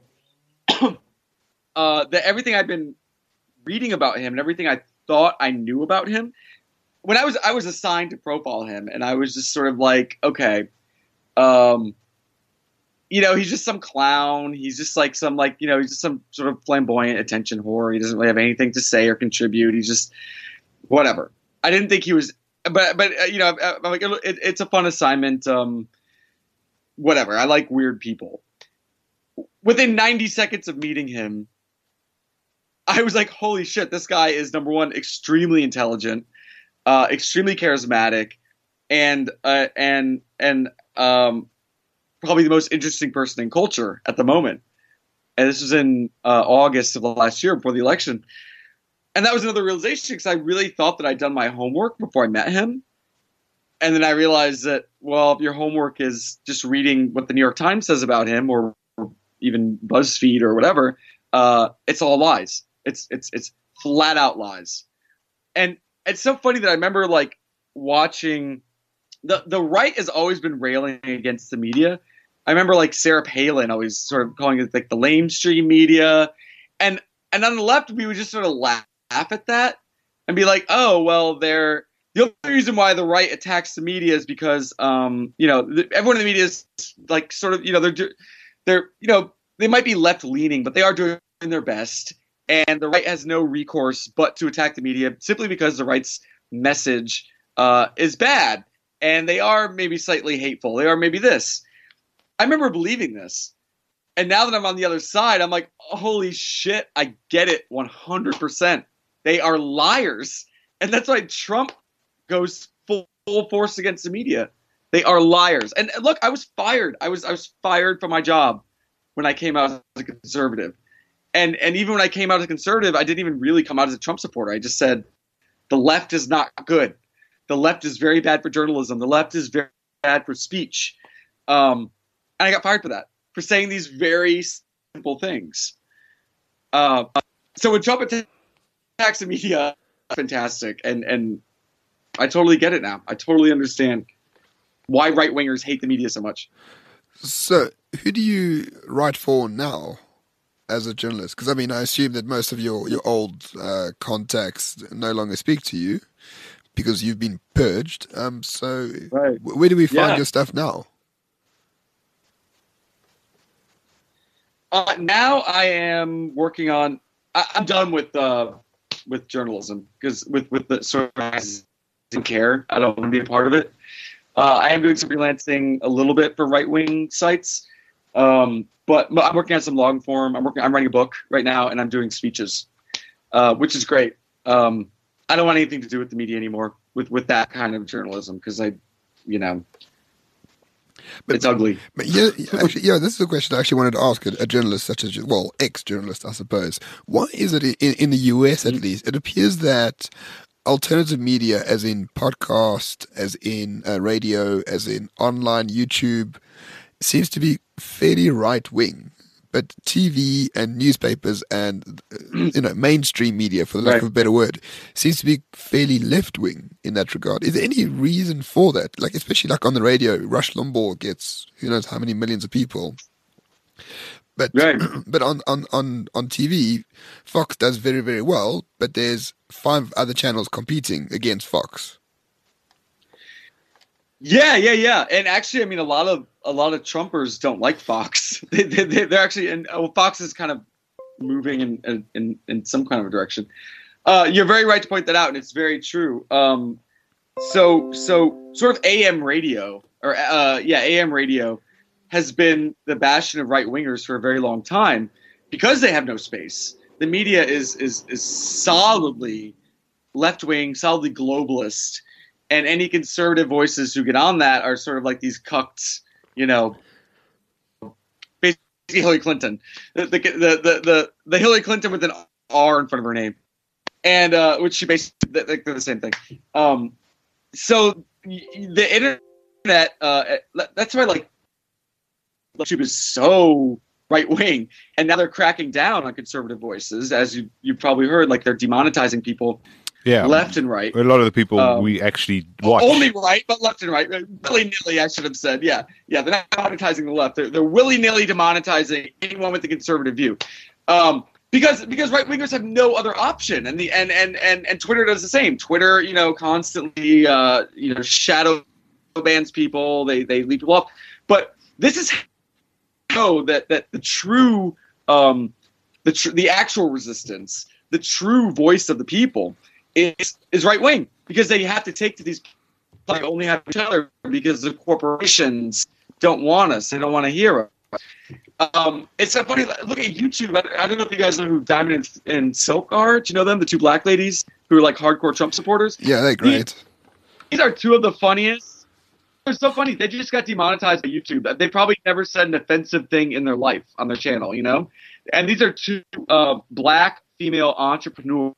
uh, that everything I'd been reading about him and everything I thought I knew about him, when I was I was assigned to profile him, and I was just sort of like, okay, um, you know, he's just some clown. He's just like some like, you know, he's just some sort of flamboyant attention whore. He doesn't really have anything to say or contribute. He's just whatever. I didn't think he was, but but uh, you know, I'm like, it, it's a fun assignment. Um, whatever. I like weird people. Within ninety seconds of meeting him, I was like, holy shit, this guy is, number one, extremely intelligent, uh, extremely charismatic, and uh, and and um. probably the most interesting person in culture at the moment. And this was in uh, August of last year before the election. And that was another realization, because I really thought that I'd done my homework before I met him. And then I realized that, well, if your homework is just reading what the New York Times says about him, or, or even BuzzFeed or whatever, uh, it's all lies. It's, it's, it's flat out lies. And it's so funny that I remember like watching the, the right has always been railing against the media. I remember like Sarah Palin always sort of calling it like the lamestream media. And and on the left, we would just sort of laugh at that and be like, oh, well, they're the only reason why the right attacks the media is because, um, you know, the, everyone in the media is like sort of, you know, they're, they're, you know, they might be left leaning, but they are doing their best. And the right has no recourse but to attack the media simply because the right's message uh, is bad. And they are maybe slightly hateful. They are maybe this. I remember believing this. And now that I'm on the other side, I'm like, holy shit, I get it one hundred percent. They are liars. And that's why Trump goes full, full force against the media. They are liars. And look, I was fired. I was I was fired from my job when I came out as a conservative. And and even when I came out as a conservative, I didn't even really come out as a Trump supporter. I just said the left is not good. The left is very bad for journalism. The left is very bad for speech. Um, and I got fired for that, for saying these very simple things. Uh, so when Trump attacks the media, fantastic. And, and I totally get it now. I totally understand why right-wingers hate the media so much. So who do you write for now as a journalist? Because, I mean, I assume that most of your, your old uh, contacts no longer speak to you because you've been purged. Um, so right. where do we find yeah. your stuff now? Uh, now I am working on. I, I'm done with uh, with journalism because with with the sort of I don't care. I don't want to be a part of it. Uh, I am doing some freelancing a little bit for right wing sites, um, but I'm working on some long form. I'm working. I'm writing a book right now, and I'm doing speeches, uh, which is great. Um, I don't want anything to do with the media anymore with with that kind of journalism because I, you know. But, it's ugly. But yeah, actually, yeah, this is a question I actually wanted to ask a, a journalist such as, well, ex-journalist, I suppose. Why is it in, in the U S at least, it appears that alternative media, as in podcast, as in uh, radio, as in online YouTube, seems to be fairly right-wing. But T V and newspapers and, you know, mainstream media, for the lack right. of a better word, seems to be fairly left-wing in that regard. Is there any reason for that? Like, especially like on the radio, Rush Limbaugh gets who knows how many millions of people. But right. but on, on, on, on T V, Fox does very, very well, but there's five other channels competing against Fox. Yeah, yeah, yeah. And actually, I mean, a lot of a lot of Trumpers don't like Fox. they, they, they're actually, and well, Fox is kind of moving in in, in some kind of a direction. Uh, you're very right to point that out, and it's very true. Um, so, so sort of A M radio, or uh, yeah, A M radio has been the bastion of right wingers for a very long time because they have no space. The media is is is solidly left wing, solidly globalist. And any conservative voices who get on that are sort of like these cucks, you know, basically Hillary Clinton, the the the the, the Hillary Clinton with an R in front of her name, and uh, which she basically they're the same thing. Um, so the internet, uh, that's why like YouTube is so right wing, and now they're cracking down on conservative voices, as you you probably heard, like they're demonetizing people. Yeah, left and right. A lot of the people um, we actually watch. Only right, but left and right. Willy-nilly, I should have said. Yeah, yeah. They're not monetizing the left. They're, they're willy-nilly demonetizing anyone with a conservative view, um, because because right-wingers have no other option, and the and and and and Twitter does the same. Twitter, you know, constantly, uh, you know, shadow bans people. They they leave people off. But this is how that that the true, um, the tr- the actual resistance, the true voice of the people. Is is right wing because they have to take to these like only have each other because the corporations don't want us. They don't want to hear us. Um, it's so funny. Look at YouTube. I, I don't know if you guys know who Diamond and, and Silk are. Do you know them? The two black ladies who are like hardcore Trump supporters. Yeah, they're great. These, these are two of the funniest. They're so funny. They just got demonetized by YouTube. They probably never said an offensive thing in their life on their channel. You know, and these are two uh, black female entrepreneurs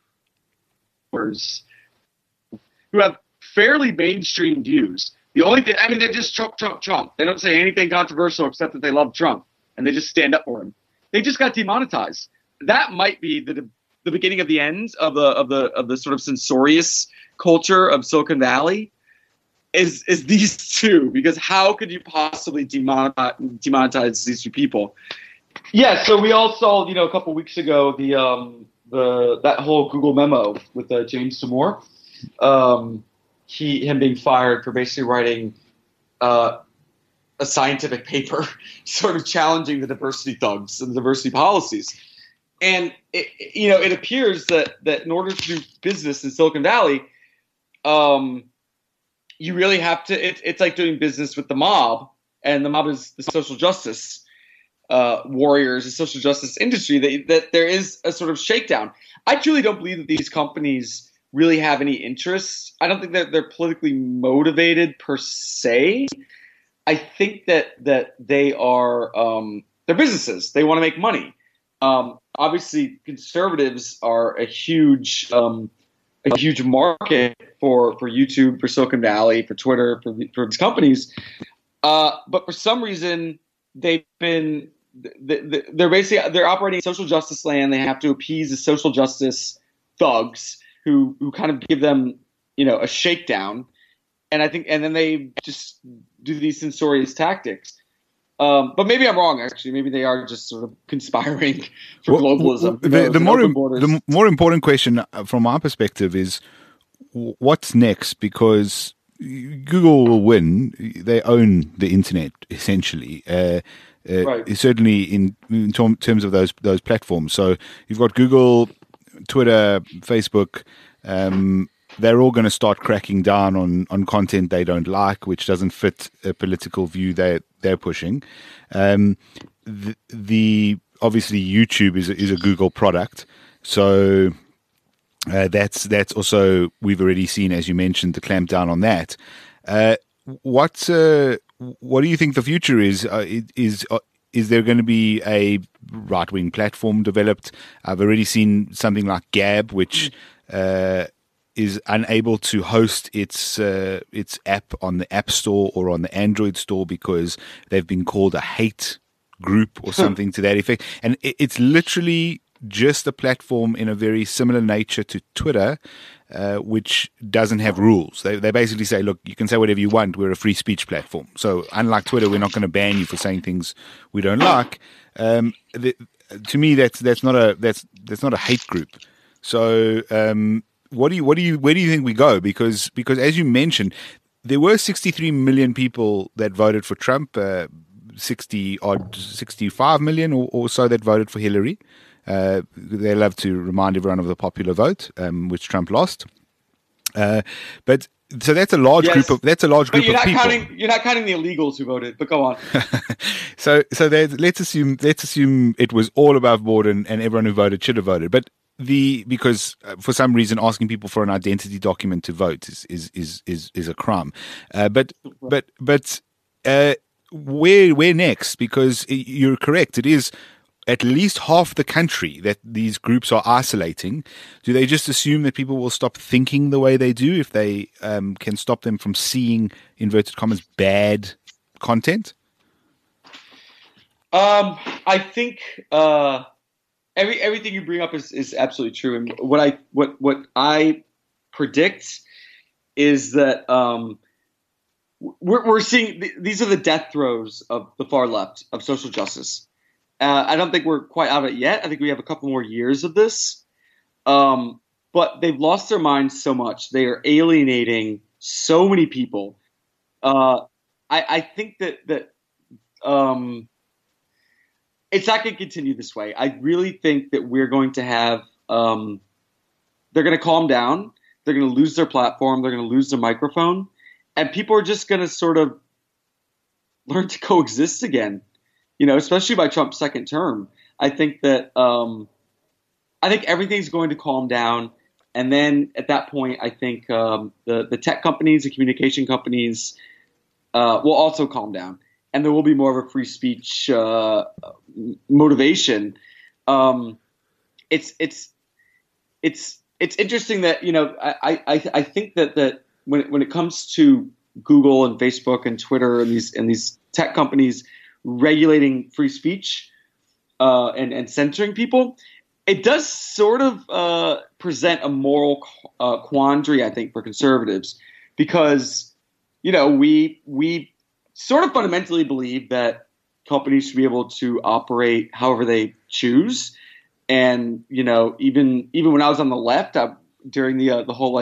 who have fairly mainstream views. The only thing, I mean, they just Trump, Trump, Trump. They don't say anything controversial except that they love Trump, and they just stand up for him. They just got demonetized. That might be the the beginning of the end of the of the of the sort of censorious culture of Silicon Valley. Is is these two? Because how could you possibly demonetize, demonetize these two people? Yeah. So we all saw, you know, a couple weeks ago the um. The that whole Google memo with uh, James Damore. um, he him being fired for basically writing uh, a scientific paper, sort of challenging the diversity thugs and the diversity policies. And it, you know, it appears that that in order to do business in Silicon Valley, um, you really have to. It, it's like doing business with the mob, and the mob is the social justice uh, warriors, the social justice industry. That that there is a sort of shakedown. I truly don't believe that these companies really have any interests. I don't think that they're politically motivated per se. I think that that they are um, they're businesses. They want to make money. Um, obviously, conservatives are a huge um, a huge market for, for YouTube, for Silicon Valley, for Twitter, for, for these companies. Uh, but for some reason, they've been they're basically they're operating in social justice land. They have to appease the social justice thugs who who kind of give them, you know, a shakedown. And I think, and then they just do these censorious tactics. Um, but maybe I'm wrong. Actually, maybe they are just sort of conspiring for well, globalism. The, know, the more the more important question from our perspective is what's next, because Google will win. They own the internet essentially. Uh, uh, right. Certainly in, in terms of those those platforms. So you've got Google, Twitter, Facebook. Um, they're all going to start cracking down on, on content they don't like, which doesn't fit a political view they they're pushing. Um, the, the obviously YouTube is a, is a Google product, so uh, that's that's also we've already seen, as you mentioned, the clamp down on that. Uh, what uh, what do you think the future is? Uh, is uh, is there going to be a right wing platform developed? I've already seen something like Gab, which uh, is unable to host its uh, its app on the App Store or on the Android Store because they've been called a hate group or something to that effect. And it, it's literally just a platform in a very similar nature to Twitter, uh, which doesn't have rules. They, they basically say, look, you can say whatever you want. We're a free speech platform. So unlike Twitter, we're not going to ban you for saying things we don't like. Um, the, to me, that's that's not a that's that's not a hate group. So um, what do you what do you where do you think we go? Because because as you mentioned, there were sixty-three million people that voted for Trump, uh, sixty odd sixty-five million or, or so that voted for Hillary. Uh, they love to remind everyone of the popular vote, um, which Trump lost. Uh, but so that's a large yes, group of that's a large group but you're of not people. Counting, you're not counting the illegals who voted. But go on. so so let's assume let's assume it was all above board and, and everyone who voted should have voted. But the because uh, for some reason asking people for an identity document to vote is is is is, is a crime. Uh, but but but uh, where where next? Because you're correct. It is at least half the country that these groups are isolating. Do they just assume that people will stop thinking the way they do if they um, can stop them from seeing, inverted commas, bad content? Um, I think uh, every everything you bring up is, is absolutely true. And what I what what I predict is that um, we're we're seeing th- these are the death throes of the far left of social justice. Uh, I don't think we're quite out of it yet. I think we have a couple more years of this. Um, but they've lost their minds so much. They are alienating so many people. Uh, I, I think that that um, it's not going to continue this way. I really think that we're going to have um, – they're going to calm down. They're going to lose their platform. They're going to lose their microphone. And people are just going to sort of learn to coexist again. You know, especially by Trump's second term, I think that um, I think everything's going to calm down, and then at that point, I think um, the the tech companies, the communication companies, uh, will also calm down, and there will be more of a free speech uh, motivation. Um, it's it's it's it's interesting that you know I I, I think that that when when it comes to Google and Facebook and Twitter and these and these tech companies regulating free speech uh, and, and censoring people, it does sort of uh, present a moral uh, quandary, I think, for conservatives, because you know we we sort of fundamentally believe that companies should be able to operate however they choose, and you know even even when I was on the left I, during the uh, the whole like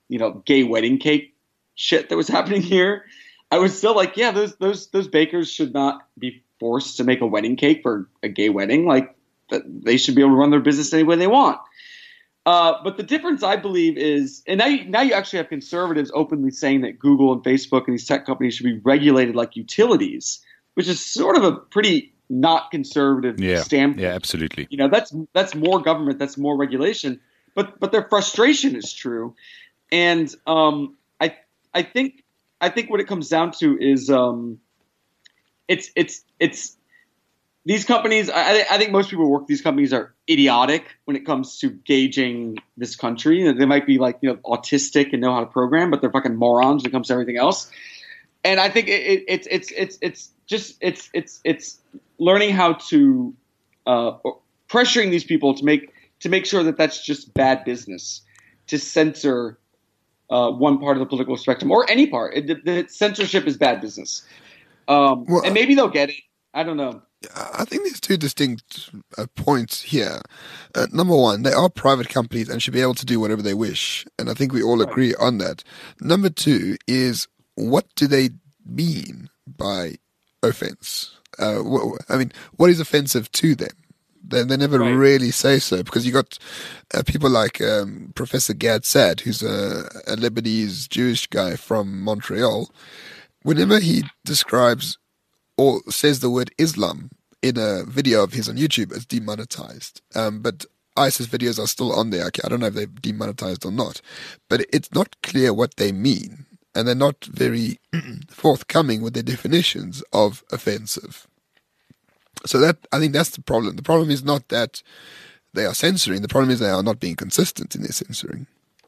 you know, gay wedding cake shit that was happening here, I was still like, yeah, those those those bakers should not be forced to make a wedding cake for a gay wedding. Like, they should be able to run their business any way they want. Uh, but the difference, I believe, is, and now you, now you actually have conservatives openly saying that Google and Facebook and these tech companies should be regulated like utilities, which is sort of a pretty not conservative Yeah, standpoint. yeah, absolutely. You know, that's that's more government, that's more regulation. But but their frustration is true, and um, I I think I think what it comes down to is um, it's it's it's. These companies, I, I think most people who work at these companies are idiotic when it comes to gauging this country. They might be like, you know, autistic and know how to program, but they're fucking morons when it comes to everything else. And I think it, it, it's it's it's it's just it's it's it's learning how to uh, pressuring these people to make to make sure that that's just bad business, to censor uh, one part of the political spectrum or any part. It, the, the censorship is bad business, um, Well, and maybe they'll get it. I don't know. I think there's two distinct uh, points here. Uh, number one, they are private companies and should be able to do whatever they wish. And I think we all Right. agree on that. Number two is, what do they mean by offense? Uh, wh- I mean, what is offensive to them? They, they never Right. really say so, because you got uh, people like um, Professor Gad Saad, who's a, a Lebanese Jewish guy from Montreal. Whenever he describes or says the word Islam in a video of his on YouTube, it's demonetized. Um, but ISIS videos are still on there. Okay, I don't know if they've demonetized or not, but it's not clear what they mean, and they're not very forthcoming with their definitions of offensive. So that, I think that's the problem. The problem is not that they are censoring. The problem is they are not being consistent in their censoring.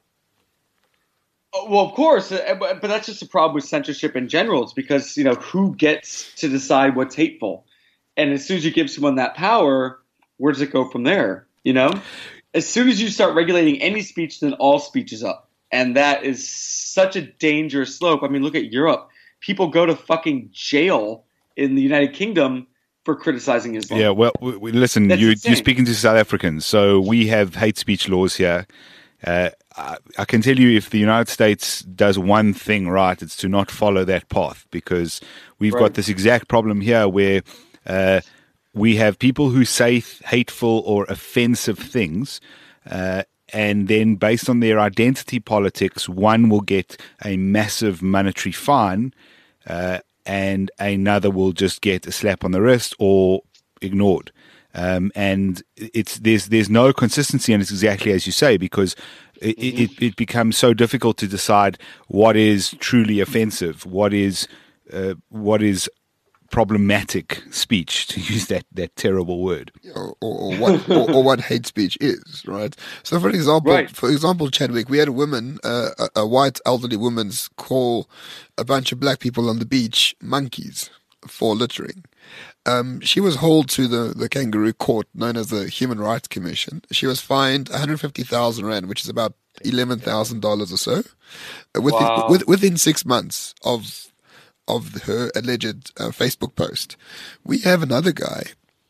Oh, well, of course, uh, but but that's just a problem with censorship in general. It's because, you know, who gets to decide what's hateful? And as soon as you give someone that power, where does it go from there? You know, as soon as you start regulating any speech, then all speech is up. And that is such a dangerous slope. I mean, look at Europe. People go to fucking jail in the United Kingdom for criticizing Islam. Yeah, well, w- w- listen, That's you, insane. you're speaking to South Africans, so we have hate speech laws here. Uh, I, I can tell you, if the United States does one thing right, it's to not follow that path, because we've Right. got this exact problem here where uh, we have people who say th- hateful or offensive things, uh, and then based on their identity politics, one will get a massive monetary fine, uh, and another will just get a slap on the wrist or ignored. Um, and it's there's there's no consistency, and it's exactly as you say, because it, Mm-hmm. it, it becomes so difficult to decide what is truly offensive, what is uh, what is problematic speech, to use that, that terrible word. or, or, or what or, or what hate speech is, right? So, for example, Right. for example, Chadwick, we had a woman, uh, a, a white elderly woman, call a bunch of black people on the beach monkeys for littering. Um, she was hauled to the, the kangaroo court known as the Human Rights Commission. She was fined one hundred fifty thousand rand, which is about eleven thousand dollars or so, uh, within, Wow. with, within six months of of her alleged uh, Facebook post. We have another guy,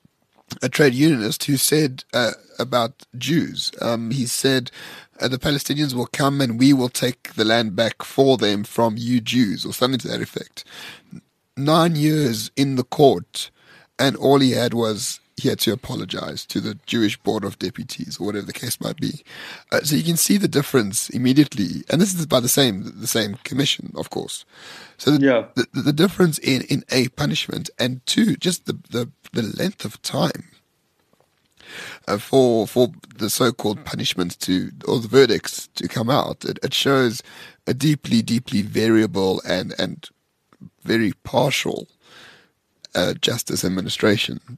a trade unionist, who said uh, about Jews. Um, he said, uh, the Palestinians will come and we will take the land back for them from you Jews, or something to that effect. Nine years in the court, and all he had was he had to apologize to the Jewish Board of Deputies, or whatever the case might be. Uh, so you can see the difference immediately, and this is by the same the same commission, of course. So the, Yeah. the, the difference in, in a punishment, and two, just the, the, the length of time uh, for for the so-called punishments to, or the verdicts to come out, it, it shows a deeply, deeply variable and, and very partial uh, justice administration.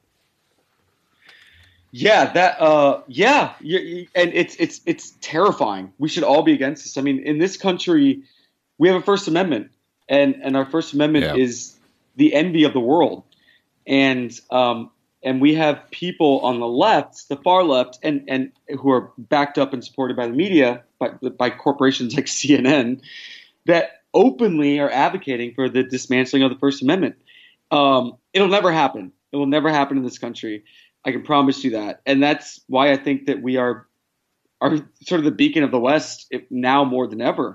Yeah, that. Uh, yeah, you, you- and it's it's it's terrifying. We should all be against this. I mean, in this country, we have a First Amendment, and and our First Amendment Yeah. is the envy of the world, and um and we have people on the left, the far left, and and who are backed up and supported by the media, by by corporations like C N N, that openly are advocating for the dismantling of the First Amendment. Um, it'll never happen. It will never happen in this country. I can promise you that. And that's why I think that we are are sort of the beacon of the West if, now more than ever.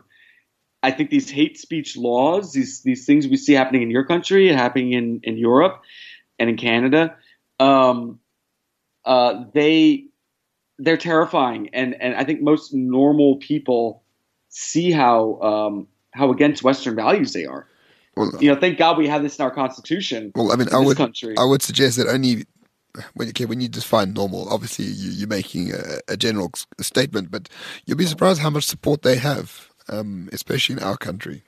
I think these hate speech laws, these these things we see happening in your country, happening in, in Europe and in Canada, um, uh, they they're terrifying, and and I think most normal people see how um, how against Western values they are. Well, you know, thank God we have this in our Constitution. Well, I mean, in I this would country. I would suggest that only when okay, when you define normal, obviously you, you're making a, a general s- statement, but you'll be surprised how much support they have, um, especially in our country.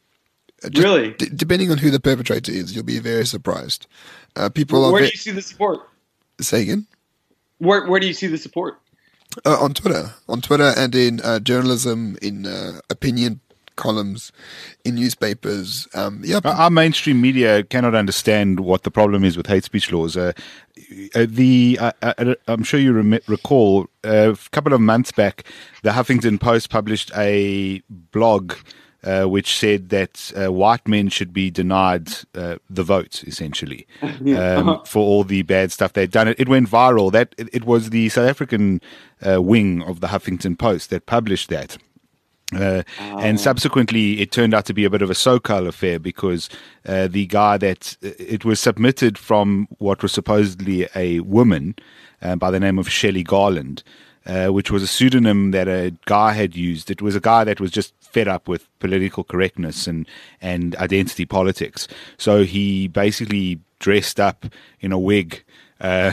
Uh, just Really? d- depending on who the perpetrator is, you'll be very surprised. Uh, people Where are do ve- you see the support? Say again. Where Where do you see the support? Uh, on Twitter, on Twitter, and in uh, journalism, in uh, opinion columns, in newspapers. Um, yeah, Our our mainstream media cannot understand what the problem is with hate speech laws. Uh, uh, the uh, uh, I'm sure you rem- recall uh, a couple of months back, the Huffington Post published a blog uh, which said that uh, white men should be denied uh, the vote, essentially, um, for all the bad stuff they'd done. It, it went viral. That it, it was the South African uh, wing of the Huffington Post that published that. Uh, and subsequently, it turned out to be a bit of a SoCal affair because uh, the guy that it was submitted from what was supposedly a woman uh, by the name of Shelley Garland, uh, which was a pseudonym that a guy had used. It was a guy that was just fed up with political correctness and, and identity politics. So he basically dressed up in a wig uh,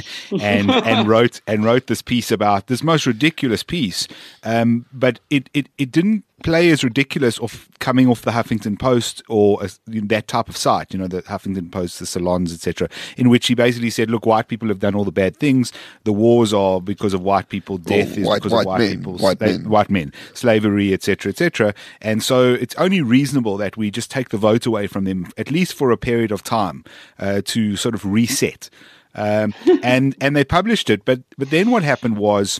and and wrote and wrote this piece about this most ridiculous piece, um, but it, it, it didn't play as ridiculous off coming off the Huffington Post or a, that type of site, you know, the Huffington Post, the salons, et cetera, in which he basically said, look, white people have done all the bad things. The wars are because of white people. Death Well, is white- because white of white men, people. white sla- men. white men, slavery, et cetera, et cetera. And so it's only reasonable that we just take the vote away from them, at least for a period of time, uh, to sort of reset. Um, and and they published it, but but then what happened was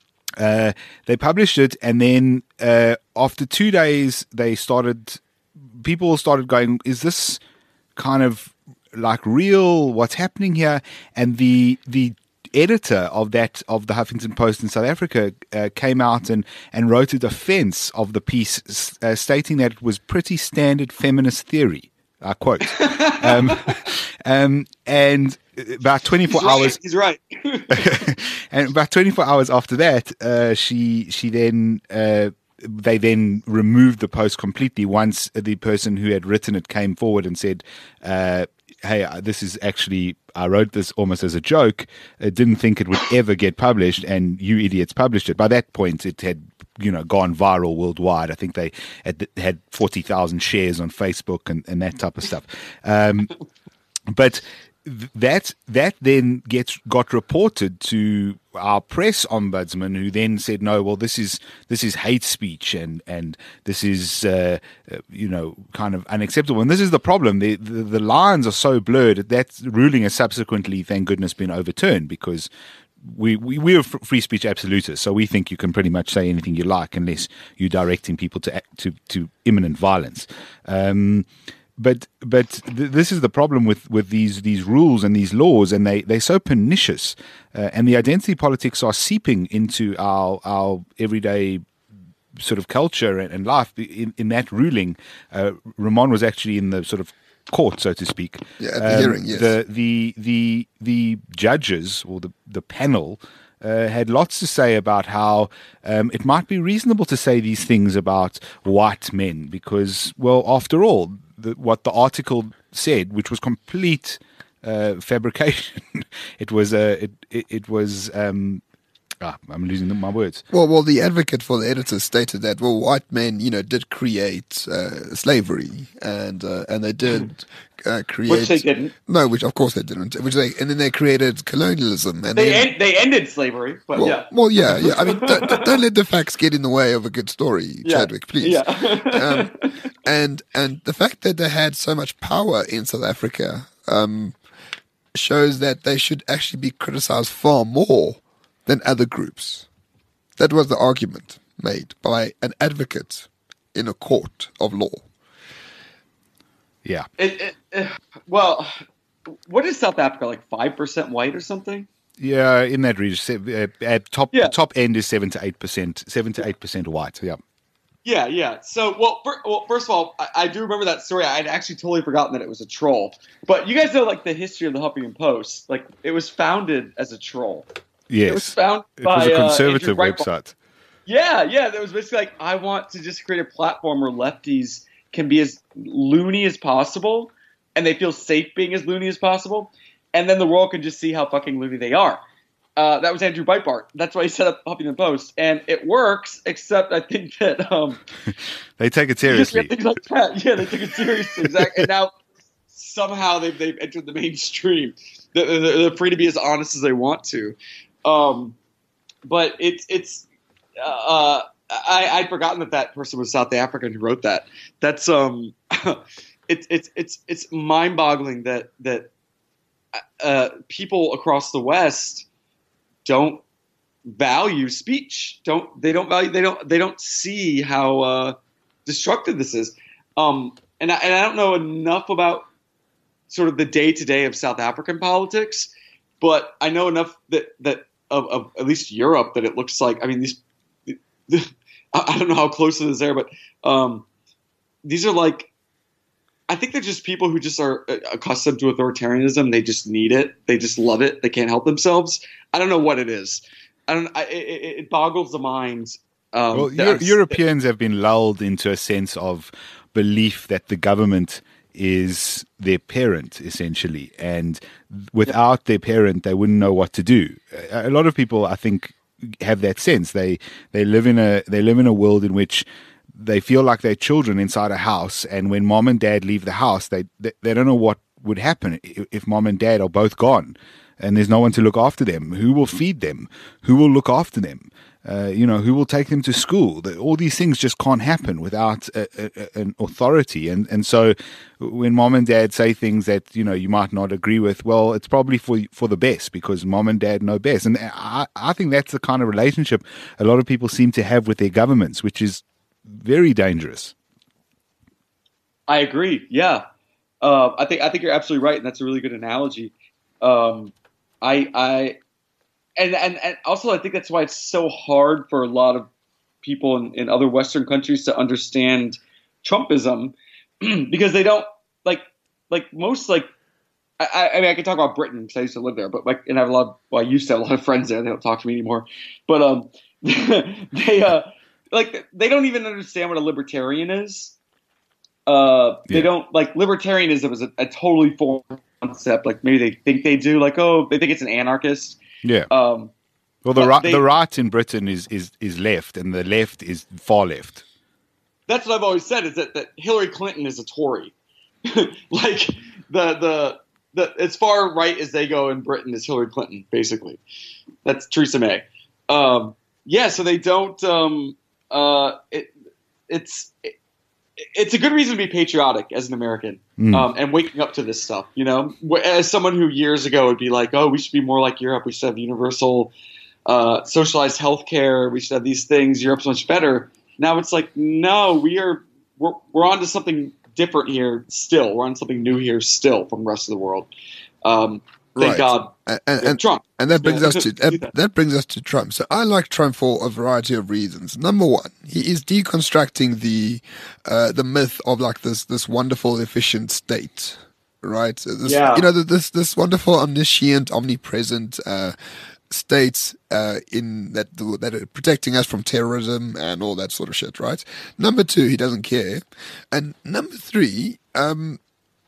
uh, they published it, and then uh, after two days they started. People started going, "Is this kind of like real? What's happening here?" And the the editor of that of the Huffington Post in South Africa uh, came out and and wrote a defense of the piece, uh, stating that it was pretty standard feminist theory. I quote. um, um, and about twenty-four He's right. hours. He's right. And about twenty-four hours after that, uh, she she then uh, they then removed the post completely. Once the person who had written it came forward and said, uh, "Hey, this is actually I wrote this almost as a joke. I didn't think it would ever get published, and you idiots published it." By that point, it had you know gone viral worldwide. I think they had had forty thousand shares on Facebook and, and that type of stuff. Um, but that that then gets got reported to our press ombudsman, who then said, "No, well, this is this is hate speech, and and this is uh, uh, you know kind of unacceptable." And this is the problem: the, the the lines are so blurred. That ruling has subsequently, thank goodness, been overturned because we we we are free speech absolutists, so we think you can pretty much say anything you like unless you're directing people to to to imminent violence. Um, But but th- this is the problem with, with these these rules and these laws, and they they're so pernicious, uh, and the identity politics are seeping into our our everyday sort of culture and, and life. In, in that ruling, uh, Ramon was actually in the sort of court, so to speak. Yeah, at the hearing, yes. The the the the judges or the the panel. Uh, had lots to say about how um, it might be reasonable to say these things about white men because, well, after all, the, what the article said, which was complete uh, fabrication, it was a, it, it, it was. Um, ah, I'm losing my words. Well, well, the advocate for the editor stated that well, white men, you know, did create uh, slavery, and uh, and they did uh, create Which they didn't. No, which of course they didn't. Which they and then they created colonialism, and They then, end, they ended slavery, but well, yeah. well, yeah, yeah. I mean, don't, don't let the facts get in the way of a good story, Yeah. Chadwick, please. Yeah. um, and and the fact that they had so much power in South Africa um, shows that they should actually be criticized far more than other groups. That was the argument made by an advocate in a court of law. Yeah. It, it, it, well, what is South Africa, like five percent white or something? Yeah, in that region, se- uh, at top Yeah. top end is seven to eight percent, seven to eight percent white. Yeah, Yeah, yeah. So, well, fir- well first of all, I, I do remember that story. I'd actually totally forgotten that it was a troll. But you guys know, like, the history of the Huffington Post. Like, it was founded as a troll. yes, It was founded it by was a uh, conservative Andrew Breitbart. website. Yeah, yeah. That was basically like, I want to just create a platform where lefties can be as loony as possible, and they feel safe being as loony as possible, and then the world can just see how fucking loony they are. Uh, that was Andrew Breitbart. That's why he set up Huffington Post, and it works. Except I think that um, They take it just seriously. things like that. Yeah, they took it seriously. Exactly. And now somehow they've they've entered the mainstream. They're, they're, they're free to be as honest as they want to. Um, but it's it's uh, I I'd forgotten that that person was South African who wrote that. That's um, it's it's it's it's mind boggling that that uh, people across the West don't value speech. Don't they don't value they don't they don't see how uh, destructive this is. Um, and I, and I don't know enough about sort of the day to day of South African politics, but I know enough that that of, of at least Europe that it looks like. I mean, these I don't know how close it is there, but um, these are like. I think they're just people who just are accustomed to authoritarianism. They just need it. They just love it. They can't help themselves. I don't know what it is. I don't. I, it, it boggles the mind. Um, Well, that Euro- I'm- Europeans have been lulled into a sense of belief that the government is their parent, essentially, and without their parent, they wouldn't know what to do. A a lot of people, I think, have that sense. They they live in a they live in a world in which they feel like they're children inside a house, and when mom and dad leave the house, they they, they don't know what would happen if, if mom and dad are both gone, and there's no one to look after them. Who will feed them? Who will look after them? Uh, you know, who will take them to school? The, all these things just can't happen without a, a, an authority. And and so, when mom and dad say things that you know you might not agree with, well, it's probably for for the best because mom and dad know best. And I I think that's the kind of relationship a lot of people seem to have with their governments, which is very dangerous. I agree. Yeah, uh, I think I think you're absolutely right, and that's a really good analogy. Um, I I and, and and also I think that's why it's so hard for a lot of people in, in other Western countries to understand Trumpism because they don't like like most like I, I mean I can talk about Britain because I used to live there, but like and I have a lot of, well I used to have a lot of friends there. They don't talk to me anymore, but um they uh like they don't even understand what a libertarian is. Uh, they Yeah. don't like libertarianism is a, a totally foreign concept. Like maybe they think they do. Like oh, they think it's an anarchist. Yeah. Um, Well, the but right they- the right in Britain is, is is left, and the left is far left. that's what I've always said is that, that Hillary Clinton is a Tory. Like the the the as far right as they go in Britain is Hillary Clinton. Basically, that's Theresa May. Um, yeah, so they don't. Um, uh, it, it's it, it's a good reason to be patriotic as an American Mm. um, and waking up to this stuff. You know, Wh- as someone who years ago would be like, oh, we should be more like Europe. We should have universal uh, socialized healthcare. We should have these things. Europe's much better. Now it's like, no, we are we're we're on to something different here. Still, we're on something new here. Still, from the rest of the world. Um, thank Right. God, And, and, and, Trump. and that brings Yeah, us to do that, that. that brings us to Trump. So I like Trump for a variety of reasons. Number one, he is deconstructing the uh, the myth of like this this wonderful efficient state, right? So this, Yeah. you know, th- this this wonderful omniscient, omnipresent uh, state uh, in that that are protecting us from terrorism and all that sort of shit, right? Number two, he doesn't care, and number three, um,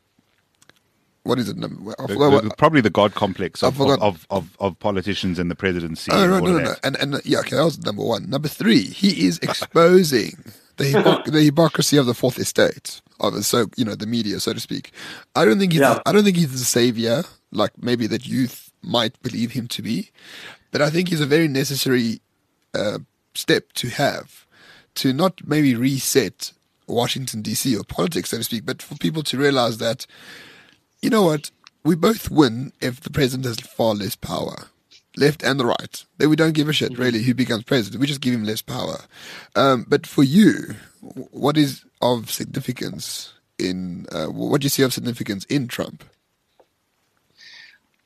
what is it? Number, I The- forgot what- the- probably the God complex I of, forgot- of, of, of politicians and the presidency. Oh, and right, all no, of no, no. that. And, and uh, yeah, okay, that was number one. Number three, he is exposing the, hypoc- the hypocrisy of the fourth estate, of the, so you know, the media, so to speak. I don't think he's, Yeah. I don't think he's the savior, like maybe that youth might believe him to be, but I think he's a very necessary uh, step to have to not maybe reset Washington D C or politics, so to speak, but for people to realize that, you know what, we both win if the president has far less power. Left and the right. Then we don't give a shit, really, who becomes president. We just give him less power. Um, but for you, w- what is of significance in, uh, what do you see of significance in Trump?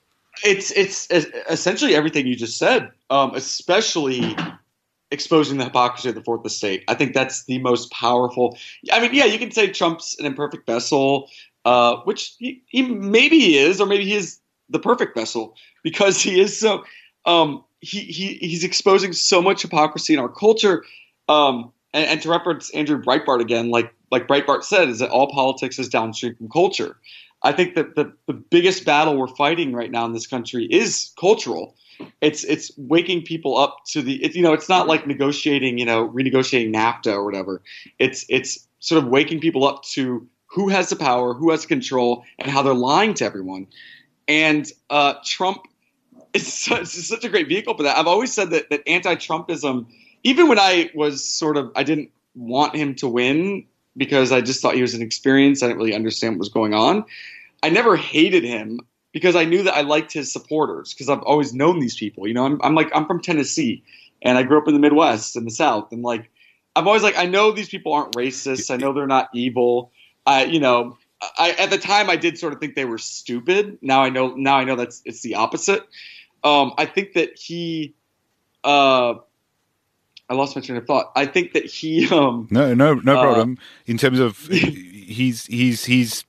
It's it's essentially everything you just said, um, especially exposing the hypocrisy of the fourth estate. I think that's the most powerful. I mean, yeah, you can say Trump's an imperfect vessel, uh, which he, he maybe he is, or maybe he is the perfect vessel because he is so. Um, he he he's exposing so much hypocrisy in our culture. Um, and, and to reference Andrew Breitbart again, like like Breitbart said, is that all politics is downstream from culture. I think that the, the biggest battle we're fighting right now in this country is cultural. It's it's waking people up to the it, you know it's not like negotiating you know renegotiating NAFTA or whatever. It's it's sort of waking people up to who has the power, who has the control, and how they're lying to everyone. And uh, Trump is such, such a great vehicle for that. I've always said that that anti-Trumpism, even when I was sort of I didn't want him to win because I just thought he was inexperienced. I didn't really understand what was going on. I never hated him because I knew that I liked his supporters because I've always known these people. You know, I'm, I'm like I'm from Tennessee and I grew up in the Midwest in the South, and like I'm always like I know these people aren't racist. I know they're not evil. I you know I at the time I did sort of think they were stupid. Now I know now I know that's it's the opposite. Um, I think that he. Uh, I lost my train of thought. I think that he. Um, no, no, no uh, problem. In terms of he's he's he's.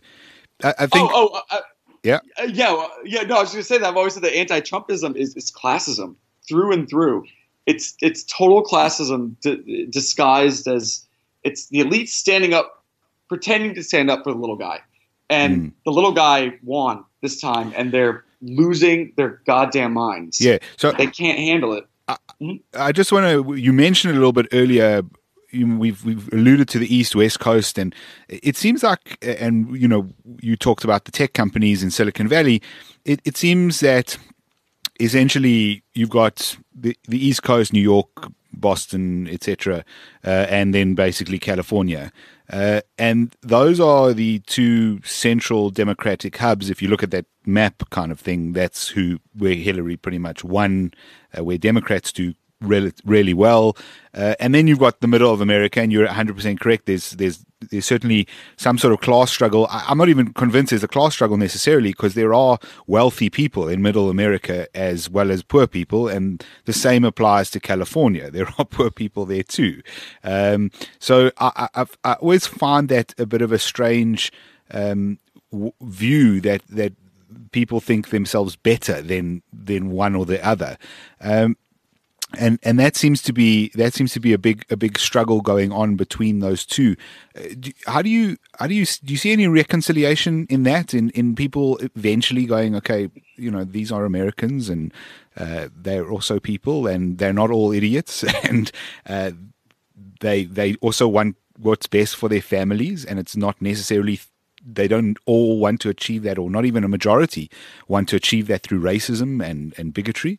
I, I think. Oh, oh uh, yeah, uh, yeah, well, yeah. No, I was going to say that. I've always said that anti-Trumpism is, is classism through and through. It's it's total classism d- disguised as it's the elite standing up, pretending to stand up for the little guy, and mm. the little guy won this time, and they're losing their goddamn minds. Yeah, so they can't handle it. I, mm-hmm. I just want to. You mentioned a little bit earlier. You, we've we've alluded to the East West Coast, and it seems like, and you know, you talked about the tech companies in Silicon Valley. It, it seems that essentially you've got the the East Coast, New York, Boston, et cetera, uh, and then basically California, uh, and those are the two central Democratic hubs. If you look at that map kind of thing, that's who where Hillary pretty much won, uh, where Democrats do really, really well. Uh, and then you've got the middle of America, and you're one hundred percent correct. There's there's there's certainly some sort of class struggle. I, I'm not even convinced there's a class struggle necessarily, because there are wealthy people in middle America as well as poor people, and the same applies to California. There are poor people there too. Um, so I, I, I always find that a bit of a strange um, w- view that that people think themselves better than than one or the other. Um, And and that seems to be that seems to be a big a big struggle going on between those two. Uh, do, how do you how do you do you see any reconciliation in that in, in people eventually going, okay, you know, these are Americans, and uh, they're also people, and they're not all idiots, and uh, they they also want what's best for their families, and it's not necessarily they don't all want to achieve that, or not even a majority want to achieve that through racism and, and bigotry.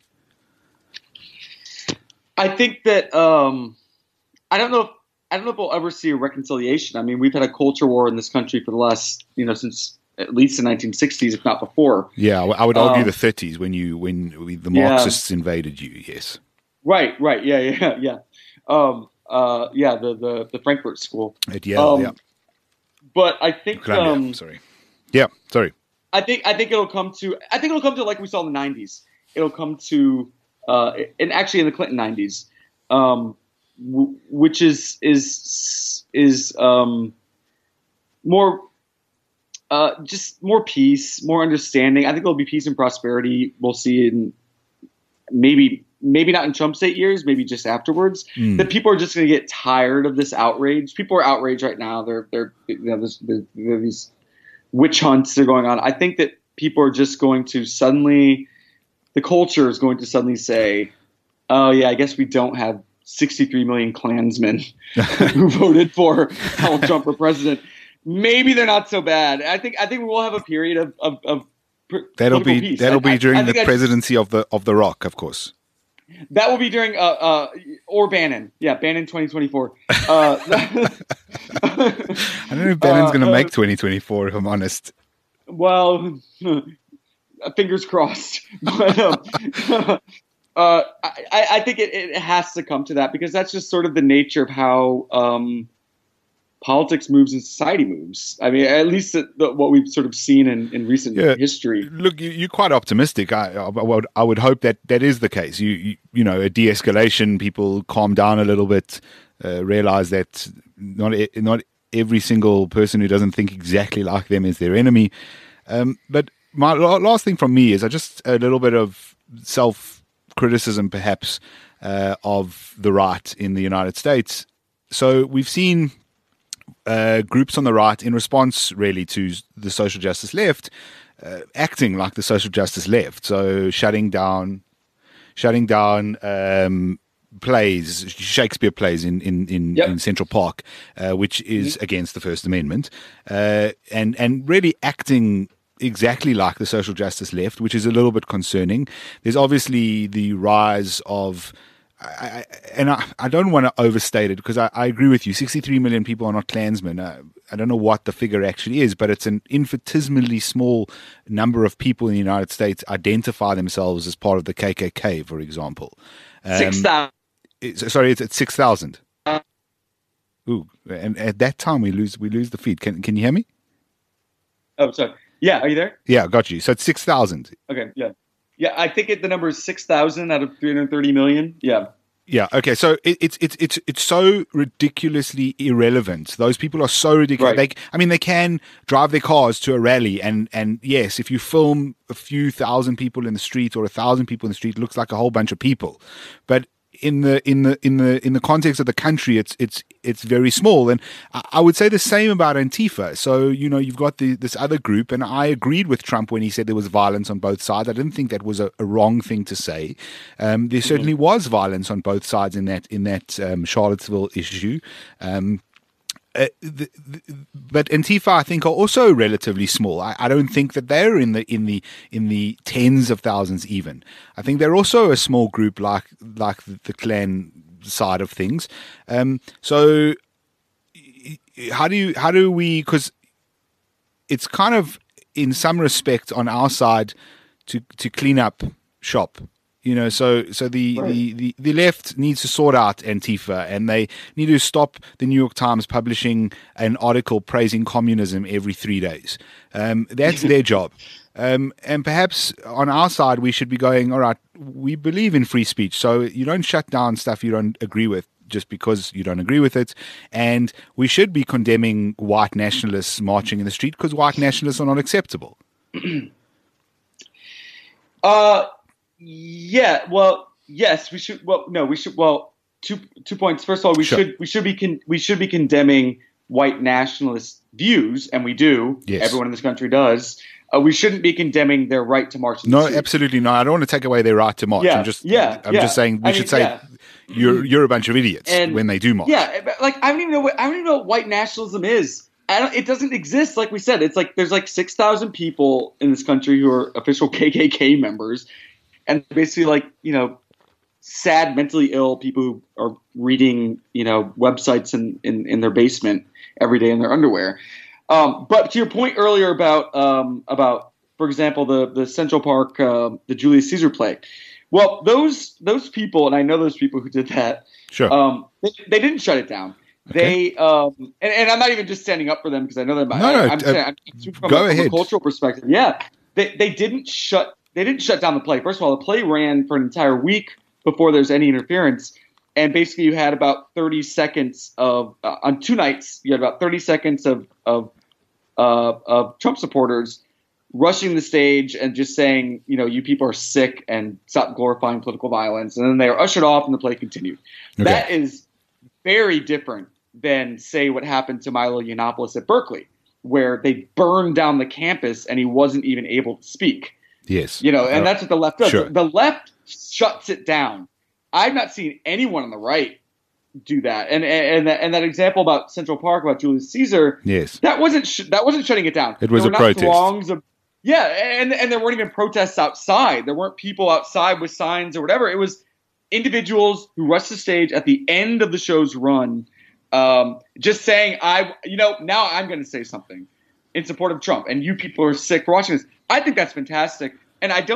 I think that um, I don't know if I don't know if we'll ever see a reconciliation. I mean, we've had a culture war in this country for the last, you know, since at least the nineteen sixties, if not before. Yeah, I would argue um, the thirties when you when we, the Marxists yeah. invaded you. Yes. Right. Right. Yeah. Yeah. Yeah. Um, uh, yeah. The, the the Frankfurt School at Yale. Um, yeah. But I think. Um, sorry. Yeah. Sorry. I think I think it'll come to I think it'll come to like we saw in the nineties. It'll come to. Uh, and actually in the Clinton nineties, um, w- which is is is um, more uh, just more peace, more understanding. I think there'll be peace and prosperity. We'll see in maybe maybe not in Trump's eight years, maybe just afterwards. Mm. That people are just going to get tired of this outrage. People are outraged right now. They're they're you know there's, there's these witch hunts that are going on. I think that people are just going to suddenly. The culture is going to suddenly say, oh, yeah, I guess we don't have sixty-three million Klansmen who voted for Donald Trump for president. Maybe they're not so bad. I think I think we'll have a period of, of, of that'll be peace. that'll I, be during I, I the presidency of the of the Rock, of course. That will be during uh, uh, or Bannon. Yeah, Bannon twenty twenty-four. Uh, I don't know if Bannon's uh, going to make twenty twenty-four, if I'm honest. Well... Fingers crossed. But, um, uh, I, I think it, it has to come to that, because that's just sort of the nature of how um, politics moves and society moves. I mean, at least the, the, what we've sort of seen in, in recent Yeah. history. Look, you- you're quite optimistic. I, I, would, I would hope that that is the case. You, you, you know, a de-escalation, people calm down a little bit, uh, realize that not e- not every single person who doesn't think exactly like them is their enemy. Um, but my la- last thing from me is I just a little bit of self-criticism, perhaps, uh, of the right in the United States. So we've seen uh, groups on the right, in response really to the social justice left, uh, acting like the social justice left. So shutting down, shutting down um, plays, Shakespeare plays in in in, Yep. in Central Park, uh, which is against the First Amendment, uh, and and really acting exactly like the social justice left, which is a little bit concerning. There's obviously the rise of. I, I, and I, I don't want to overstate it because I, I agree with you. sixty-three million people are not Klansmen. Uh, I don't know what the figure actually is, but it's an infinitesimally small number of people in the United States identify themselves as part of the K K K, for example. Um, Six thousand. it's, sorry, it's at six thousand. Ooh, and at that time we lose we lose the feed. Can can you hear me? Oh, sorry. Yeah, are you there? Yeah, got you. So it's six thousand. Okay, yeah. Yeah, I think it, the number is six thousand out of three hundred thirty million. Yeah. Yeah. Okay. So it, it's it's it's it's so ridiculously irrelevant. Those people are so ridiculous. Right. They, I mean, they can drive their cars to a rally, and and yes, if you film a few thousand people in the street or a thousand people in the street, it looks like a whole bunch of people. But in the in the in the in the context of the country, it's it's it's very small. And I, I would say the same about Antifa. So you know, you've got the, this other group, and I agreed with Trump when he said there was violence on both sides. I didn't think that was a, a wrong thing to say. Um, there certainly was violence on both sides in that in that um, Charlottesville issue. Um, Uh, the, the, but Antifa, I think, are also relatively small. I, I don't think that they're in the in the in the tens of thousands. Even I think they're also a small group, like like the, the Klan side of things. Um, so how do you how do we? Because it's kind of in some respect on our side to to clean up shop. You know, so so the, Right. the, the, the left needs to sort out Antifa, and they need to stop the New York Times publishing an article praising communism every three days. Um, that's their job. Um, and perhaps on our side, we should be going, all right, we believe in free speech, so you don't shut down stuff you don't agree with just because you don't agree with it. And we should be condemning white nationalists marching in the street because white nationalists are not acceptable. Uh, yeah. Well, yes, we should. Well, no, we should. Well, two two points. First of all, we Sure. should we should be con- we should be condemning white nationalist views, and we do. Yes. Everyone in this country does. Uh, we shouldn't be condemning their right to march. In the No, street. absolutely not. I don't want to take away their right to march. Yeah, I'm just, yeah, I'm yeah. just saying we I should mean, say yeah. you're you're a bunch of idiots And- when they do march. Yeah, but, like I don't even know what I don't even know what white nationalism is. I don't, it doesn't exist. Like we said, it's like there's like six thousand people in this country who are official K K K members, and basically like you know, sad, mentally ill people who are reading you know websites in in, in their basement every day in their underwear. Um, but to your point earlier about um, about for example the the Central Park uh, the Julius Caesar play. Well, those those people, and I know those people who did that. Sure. Um, they, they didn't shut it down. Okay. They um, and, and I'm not even just standing up for them because I know them. No, I, no, I'm, uh, saying, I'm speaking from, go a, from ahead. a cultural perspective. Yeah, they they didn't shut they didn't shut down the play. First of all, the play ran for an entire week before there's any interference, and basically you had about thirty seconds of uh, on two nights. You had about thirty seconds of of uh, of Trump supporters rushing the stage and just saying, you know, you people are sick and stop glorifying political violence. And then they were ushered off and the play continued. Okay. That is very different than, say, what happened to Milo Yiannopoulos at Berkeley, where they burned down the campus and he wasn't even able to speak. Yes. You know, and Uh, that's what the left does. sure. The left shuts it down. I've not seen anyone on the right do that. And and, and that example about Central Park, about Julius Caesar, Yes. that wasn't sh- that wasn't shutting it down. It was there a were not protest. Throngs of, yeah, and and there weren't even protests outside. There weren't people outside with signs or whatever. It was individuals who rushed the stage at the end of the show's run, um, just saying, "I, you know, now I'm going to say something in support of Trump, and you people are sick for watching this." I think that's fantastic, and I don't think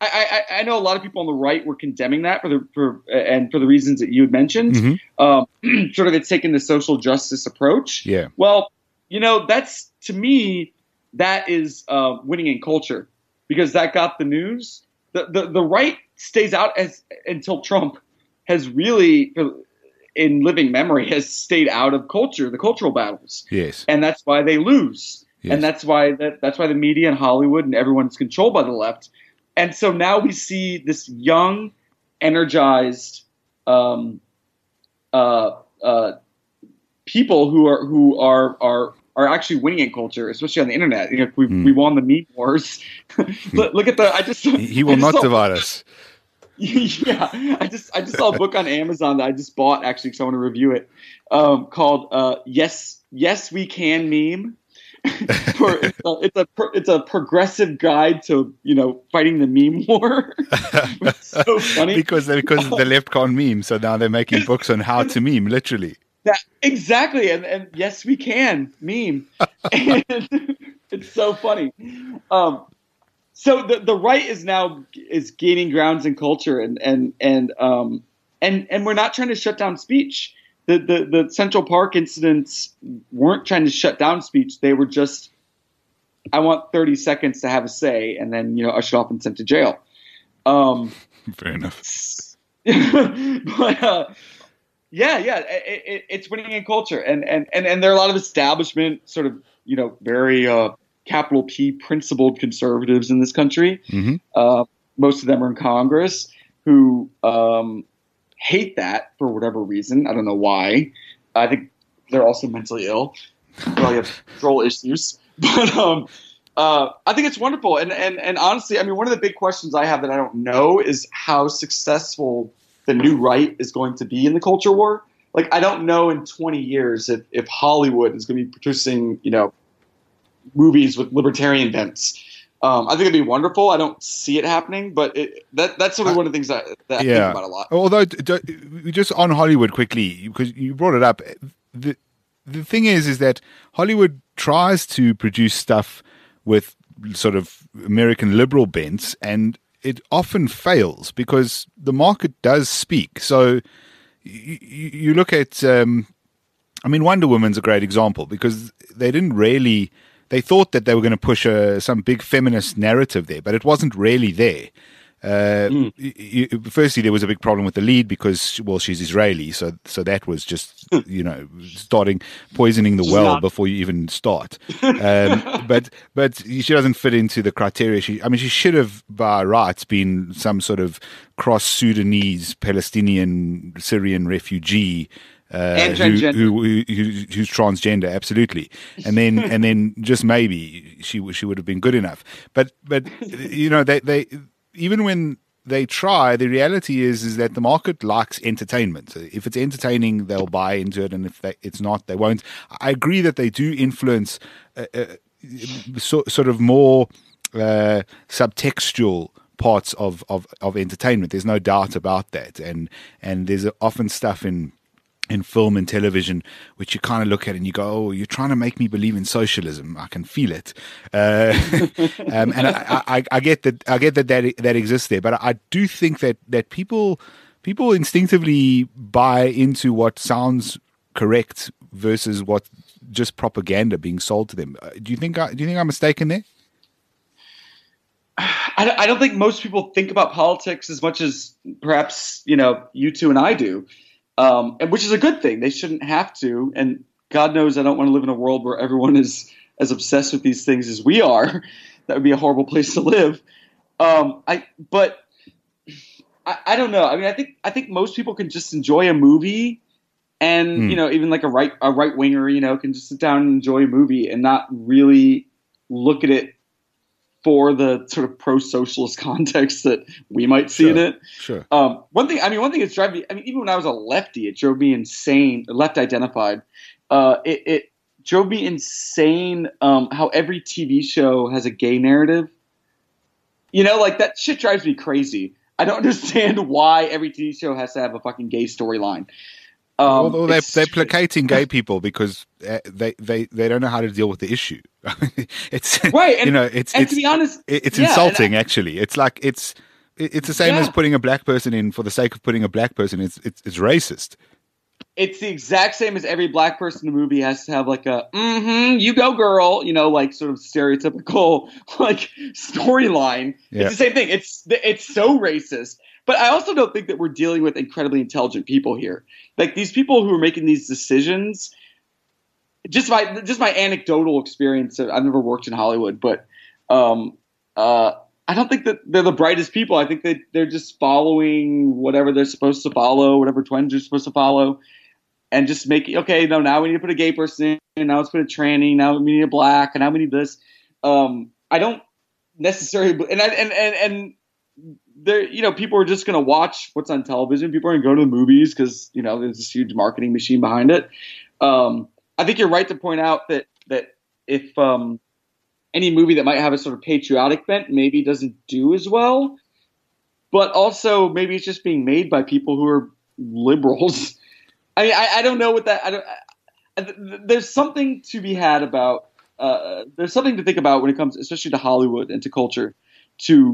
I, I, I know a lot of people on the right were condemning that for the for and for the reasons that you had mentioned. Mm-hmm. Um, sort of, it's taken the social justice approach. Yeah. Well, you know, that's to me that is uh, winning in culture because that got the news. The the, the right stays out as until Trump has really, in living memory, has stayed out of culture, the cultural battles. Yes. And that's why they lose. Yes. And that's why that that's why the media and Hollywood and everyone's controlled by the left. And so now we see this young, energized um, uh, uh, people who are who are are are actually winning in culture, especially on the internet. You know, we mm. we won the meme wars. look, look at the. I just he will I just not saw, divide us. Yeah, I just I just saw a book on Amazon that I just bought actually because I want to review it. Um, called uh, "Yes Yes We Can" meme. For, it's, a, it's a it's a progressive guide to you know fighting the meme war. It's so funny because because the left can't meme, so now they're making books on how to meme, literally. Yeah, exactly, and and yes, we can meme. And it's so funny. Um, so the the right is now is gaining grounds in culture, and and and um and and we're not trying to shut down speech. The, the the Central Park incidents weren't trying to shut down speech. They were just, I want thirty seconds to have a say, and then you know ushered off and sent to jail. Um, Fair enough. But uh, yeah, yeah, it, it, it's winning in culture, and, and and and there are a lot of establishment, sort of you know very uh, capital P principled conservatives in this country. Mm-hmm. Uh, most of them are in Congress who. Um, hate that for whatever reason. I don't know why. I think they're also mentally ill. Probably have control issues. But um, uh, I think it's wonderful. And, and and honestly, I mean, one of the big questions I have that I don't know is how successful the new right is going to be in the culture war. Like, I don't know in twenty years if, if Hollywood is going to be producing, you know, movies with libertarian bents. Um, I think it'd be wonderful. I don't see it happening, but it, that that's sort of one of the things that, that yeah. I think about a lot. Although, just on Hollywood quickly, because you brought it up, the the thing is, is that Hollywood tries to produce stuff with sort of American liberal bents, and it often fails because the market does speak. So you, you look at, um, I mean, Wonder Woman's a great example because they didn't really. They thought that they were going to push a, some big feminist narrative there, but it wasn't really there. Uh, mm. you, firstly, there was a big problem with the lead because, well, she's Israeli, so so that was just you know starting poisoning the well not. before you even start. Um, but but she doesn't fit into the criteria. She, I mean, she should have by rights been some sort of cross Sudanese, Palestinian, Syrian refugee. Uh, and who, who, who, who's transgender, absolutely, and then and then just maybe she she would have been good enough. But but you know they they even when they try, the reality is is that the market likes entertainment. If it's entertaining, they'll buy into it, and if they, it's not, they won't. I agree that they do influence uh, uh, so, sort of more uh, subtextual parts of, of, of entertainment. There's no doubt about that, and and there's often stuff in. in film and television, which you kind of look at and you go, oh, you're trying to make me believe in socialism. I can feel it. Uh, um, and I, I, I get that, I get that, that that exists there. But I do think that, that people, people instinctively buy into what sounds correct versus what just propaganda being sold to them. Do you think, I, do you think I'm mistaken there? I, I don't think most people think about politics as much as perhaps, you know, you two and I do. Um, and which is a good thing. They shouldn't have to. And God knows I don't want to live in a world where everyone is as obsessed with these things as we are. That would be a horrible place to live. Um, I, but I, I don't know. I mean, I think I think most people can just enjoy a movie, and mm. you know, even like a right a right winger, you know, can just sit down and enjoy a movie and not really look at it for the sort of pro-socialist context that we might see sure, in it. Sure. Um, one thing, I mean, one thing that's driving me, I mean, even when I was a lefty, it drove me insane, left identified. Uh, it, it drove me insane um, how every T V show has a gay narrative. You know, like that shit drives me crazy. I don't understand why every T V show has to have a fucking gay storyline. Um, well, they're, they're placating gay people because uh, they, they, they don't know how to deal with the issue. it's right, and, you know it's and it's to be honest, it's yeah, insulting. I, actually, it's like it's It- It's the same Yeah. as putting a black person in for the sake of putting a black person. It's it's, it's racist. It's the exact same as every black person in the movie has to have like a mm-hmm, you go girl, you know, like sort of stereotypical like storyline. Yeah. It's the same thing. It's it's so racist. But I also don't think that we're dealing with incredibly intelligent people here. Like these people who are making these decisions, just my just my anecdotal experience. I've never worked in Hollywood, but um, uh, I don't think that they're the brightest people. I think that they're just following whatever they're supposed to follow, whatever trends are supposed to follow, and just making okay. No, now we need to put a gay person in. Now let's put a tranny. Now we need a black, and now we need this. Um, I don't necessarily, and I, and and and. There, you know, people are just going to watch what's on television. People are going to go to the movies because, you know, there's this huge marketing machine behind it. Um, I think you're right to point out that that if um, any movie that might have a sort of patriotic bent maybe doesn't do as well, but also maybe it's just being made by people who are liberals. I mean, I, I don't know what that. I don't. I, there's something to be had about. Uh, there's something to think about when it comes, especially to Hollywood and to culture, to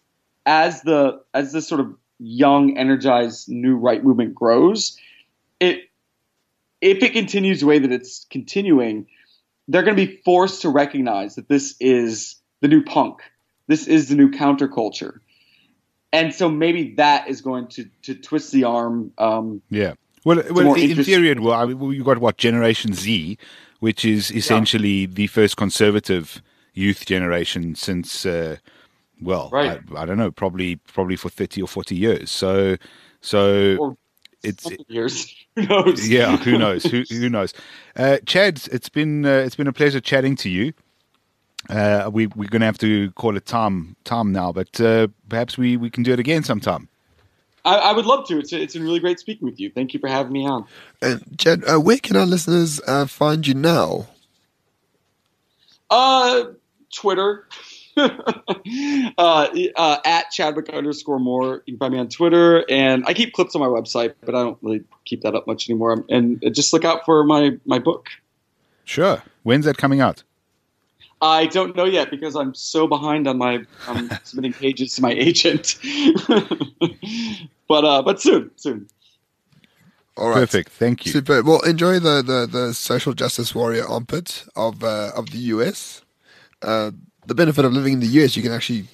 as the as this sort of young, energized new right movement grows, it if it continues the way that it's continuing, they're going to be forced to recognize that this is the new punk, this is the new counterculture, and so maybe that is going to to twist the arm. Um, Yeah. Well, well more in interest- theory, it will. I mean, you've got what Generation Z, which is essentially the first conservative youth generation since. Uh, Well, Right. I, I don't know, probably probably for thirty or forty years. So, so or it's something years. Who knows? yeah, who knows? Who who knows? Uh, Chad, it's been uh, it's been a pleasure chatting to you. Uh, we we're going to have to call it time time now, but uh, perhaps we, we can do it again sometime. I, I would love to. It's it's been really great speaking with you. Thank you for having me on. And Chad, uh, where can our listeners uh, find you now? Uh, Twitter. uh, uh, at Chadwick underscore Moore. You can find me on Twitter, and I keep clips on my website, but I don't really keep that up much anymore. And just look out for my, my book. Sure. When's that coming out? I don't know yet because I'm so behind on my um, submitting pages to my agent. but uh, but soon, soon. All right. Perfect. Thank you. Super. Well, enjoy the, the, the social justice warrior armpit of uh, of the U S. Uh, the benefit of living in the U S, you can actually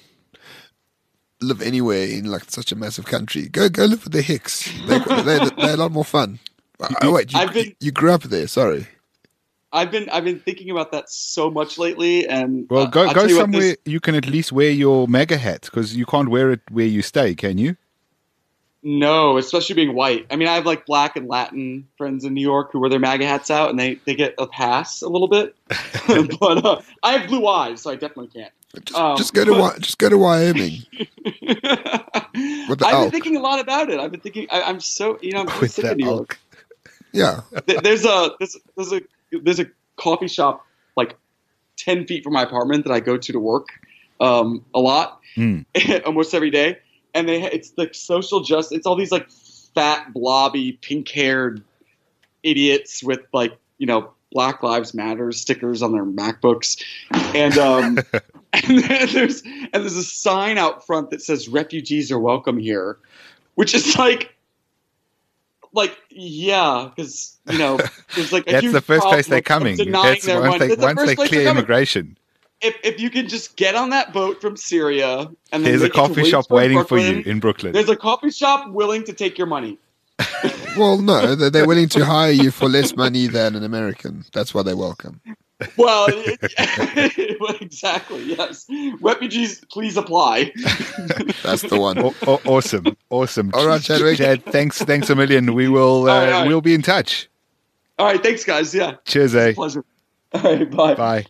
live anywhere in like such a massive country. Go go live with the Hicks. They, they're, they're a lot more fun. Oh, wait, you, I've been- you grew up there. Sorry. I've been I've been thinking about that so much lately, and Well, uh, go I'll go tell you what, somewhere this- you can at least wear your MAGA hat because you can't wear it where you stay, can you? No, especially being white. I mean, I have like black and Latin friends in New York who wear their MAGA hats out, and they, they get a pass a little bit. but uh, I have blue eyes, so I definitely can't. Just, Um, just go to Wy- just go to Wyoming. I've the been elk. thinking a lot about it. I've been thinking. I, I'm so you know I'm so With sick the of New York. Yeah. Th- There's a there's, there's a there's a coffee shop like ten feet from my apartment that I go to to work um, a lot, Mm. almost every day. And they it's like social justice. It's all these like fat, blobby, pink-haired idiots with like you know Black Lives Matter stickers on their MacBooks, and um, and then there's and there's a sign out front that says "Refugees are welcome here," which is like. Like yeah, because you know, there's like a That's huge the first place problem they're of coming. denying That's their once money. they That's the once first they place clear they're coming. immigration. If if you can just get on that boat from Syria and then There's a make it to coffee shop Williamsburg, waiting for Brooklyn, you in Brooklyn. There's a coffee shop willing to take your money. Well, no, they're, they're willing to hire you for less money than an American. That's why they're welcome. Well, it- well, exactly. Yes, refugees, please apply. That's the one. Aw- aw- awesome, awesome. All right, Chadwick. Chad, thanks, thanks a million. We will, uh, All right, all right. we'll be in touch. All right, thanks, guys. Yeah, Cheers, eh? pleasure. All right, bye. Bye.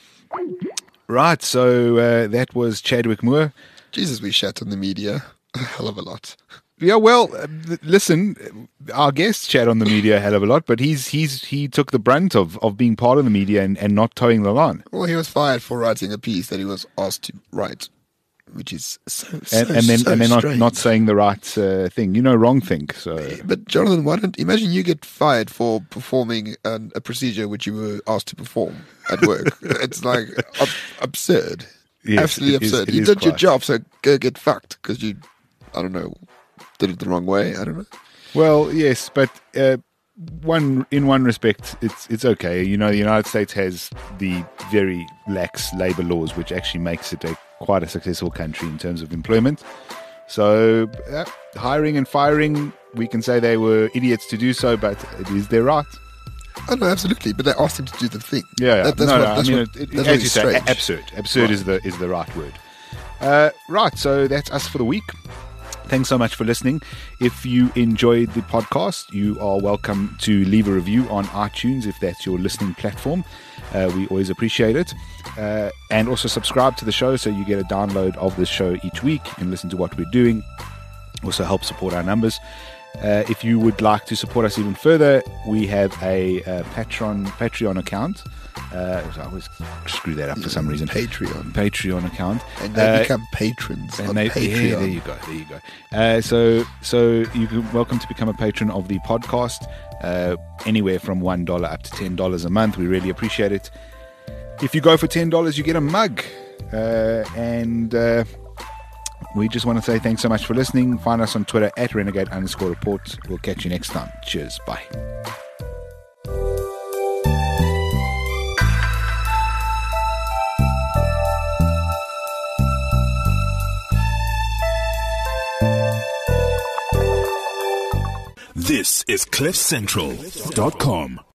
Right, so uh, that was Chadwick Moore. Jesus, we shat on the media a hell of a lot. Yeah, well, uh, th- listen, our guest chat on the media a hell of a lot, but he's he's he took the brunt of, of being part of the media and, and not towing the line. Well, he was fired for writing a piece that he was asked to write, which is so, so And, and then so and then not, strange. not saying the right uh, thing. You know, wrong thing. So But Jonathan, why don't imagine you get fired for performing an, a procedure which you were asked to perform at work? It's like ab- absurd, Yes, absolutely it is- absurd. it you is did your quite. job, so go get fucked because you I don't know, did it the wrong way. I don't know. Well, yes, but uh, one in one respect, it's it's okay. You know, the United States has the very lax labor laws, which actually makes it a quite a successful country in terms of employment. So, uh, hiring and firing, we can say they were idiots to do so, but it is their right. Oh no, absolutely. But they asked him to do the thing. Yeah, yeah. That, that's no, what, no, that's I mean, what, it, it, that's as really you say, strange. absurd. Absurd Right. is the is the right word. Uh, right, so that's us for the week. Thanks so much for listening. If you enjoyed the podcast, you are welcome to leave a review on iTunes if that's your listening platform. Uh, we always appreciate it. Uh, and also subscribe to the show so you get a download of the show each week. You can listen to what we're doing. Also help support our numbers. Uh, if you would like to support us even further, we have a, uh Patreon Patreon account. Uh, I always screw that up for some reason. Patreon. Patreon account. And they Uh, become patrons and on they, Patreon. yeah, there you go, there you go. Uh, so, so you're welcome to become a patron of the podcast. Uh, anywhere from one dollar up to ten dollars a month. We really appreciate it. If you go for ten dollars, you get a mug. Uh, and uh, we just want to say thanks so much for listening. Find us on Twitter at renegade underscore report. We'll catch you next time. Cheers. Bye. This is cliff central dot com.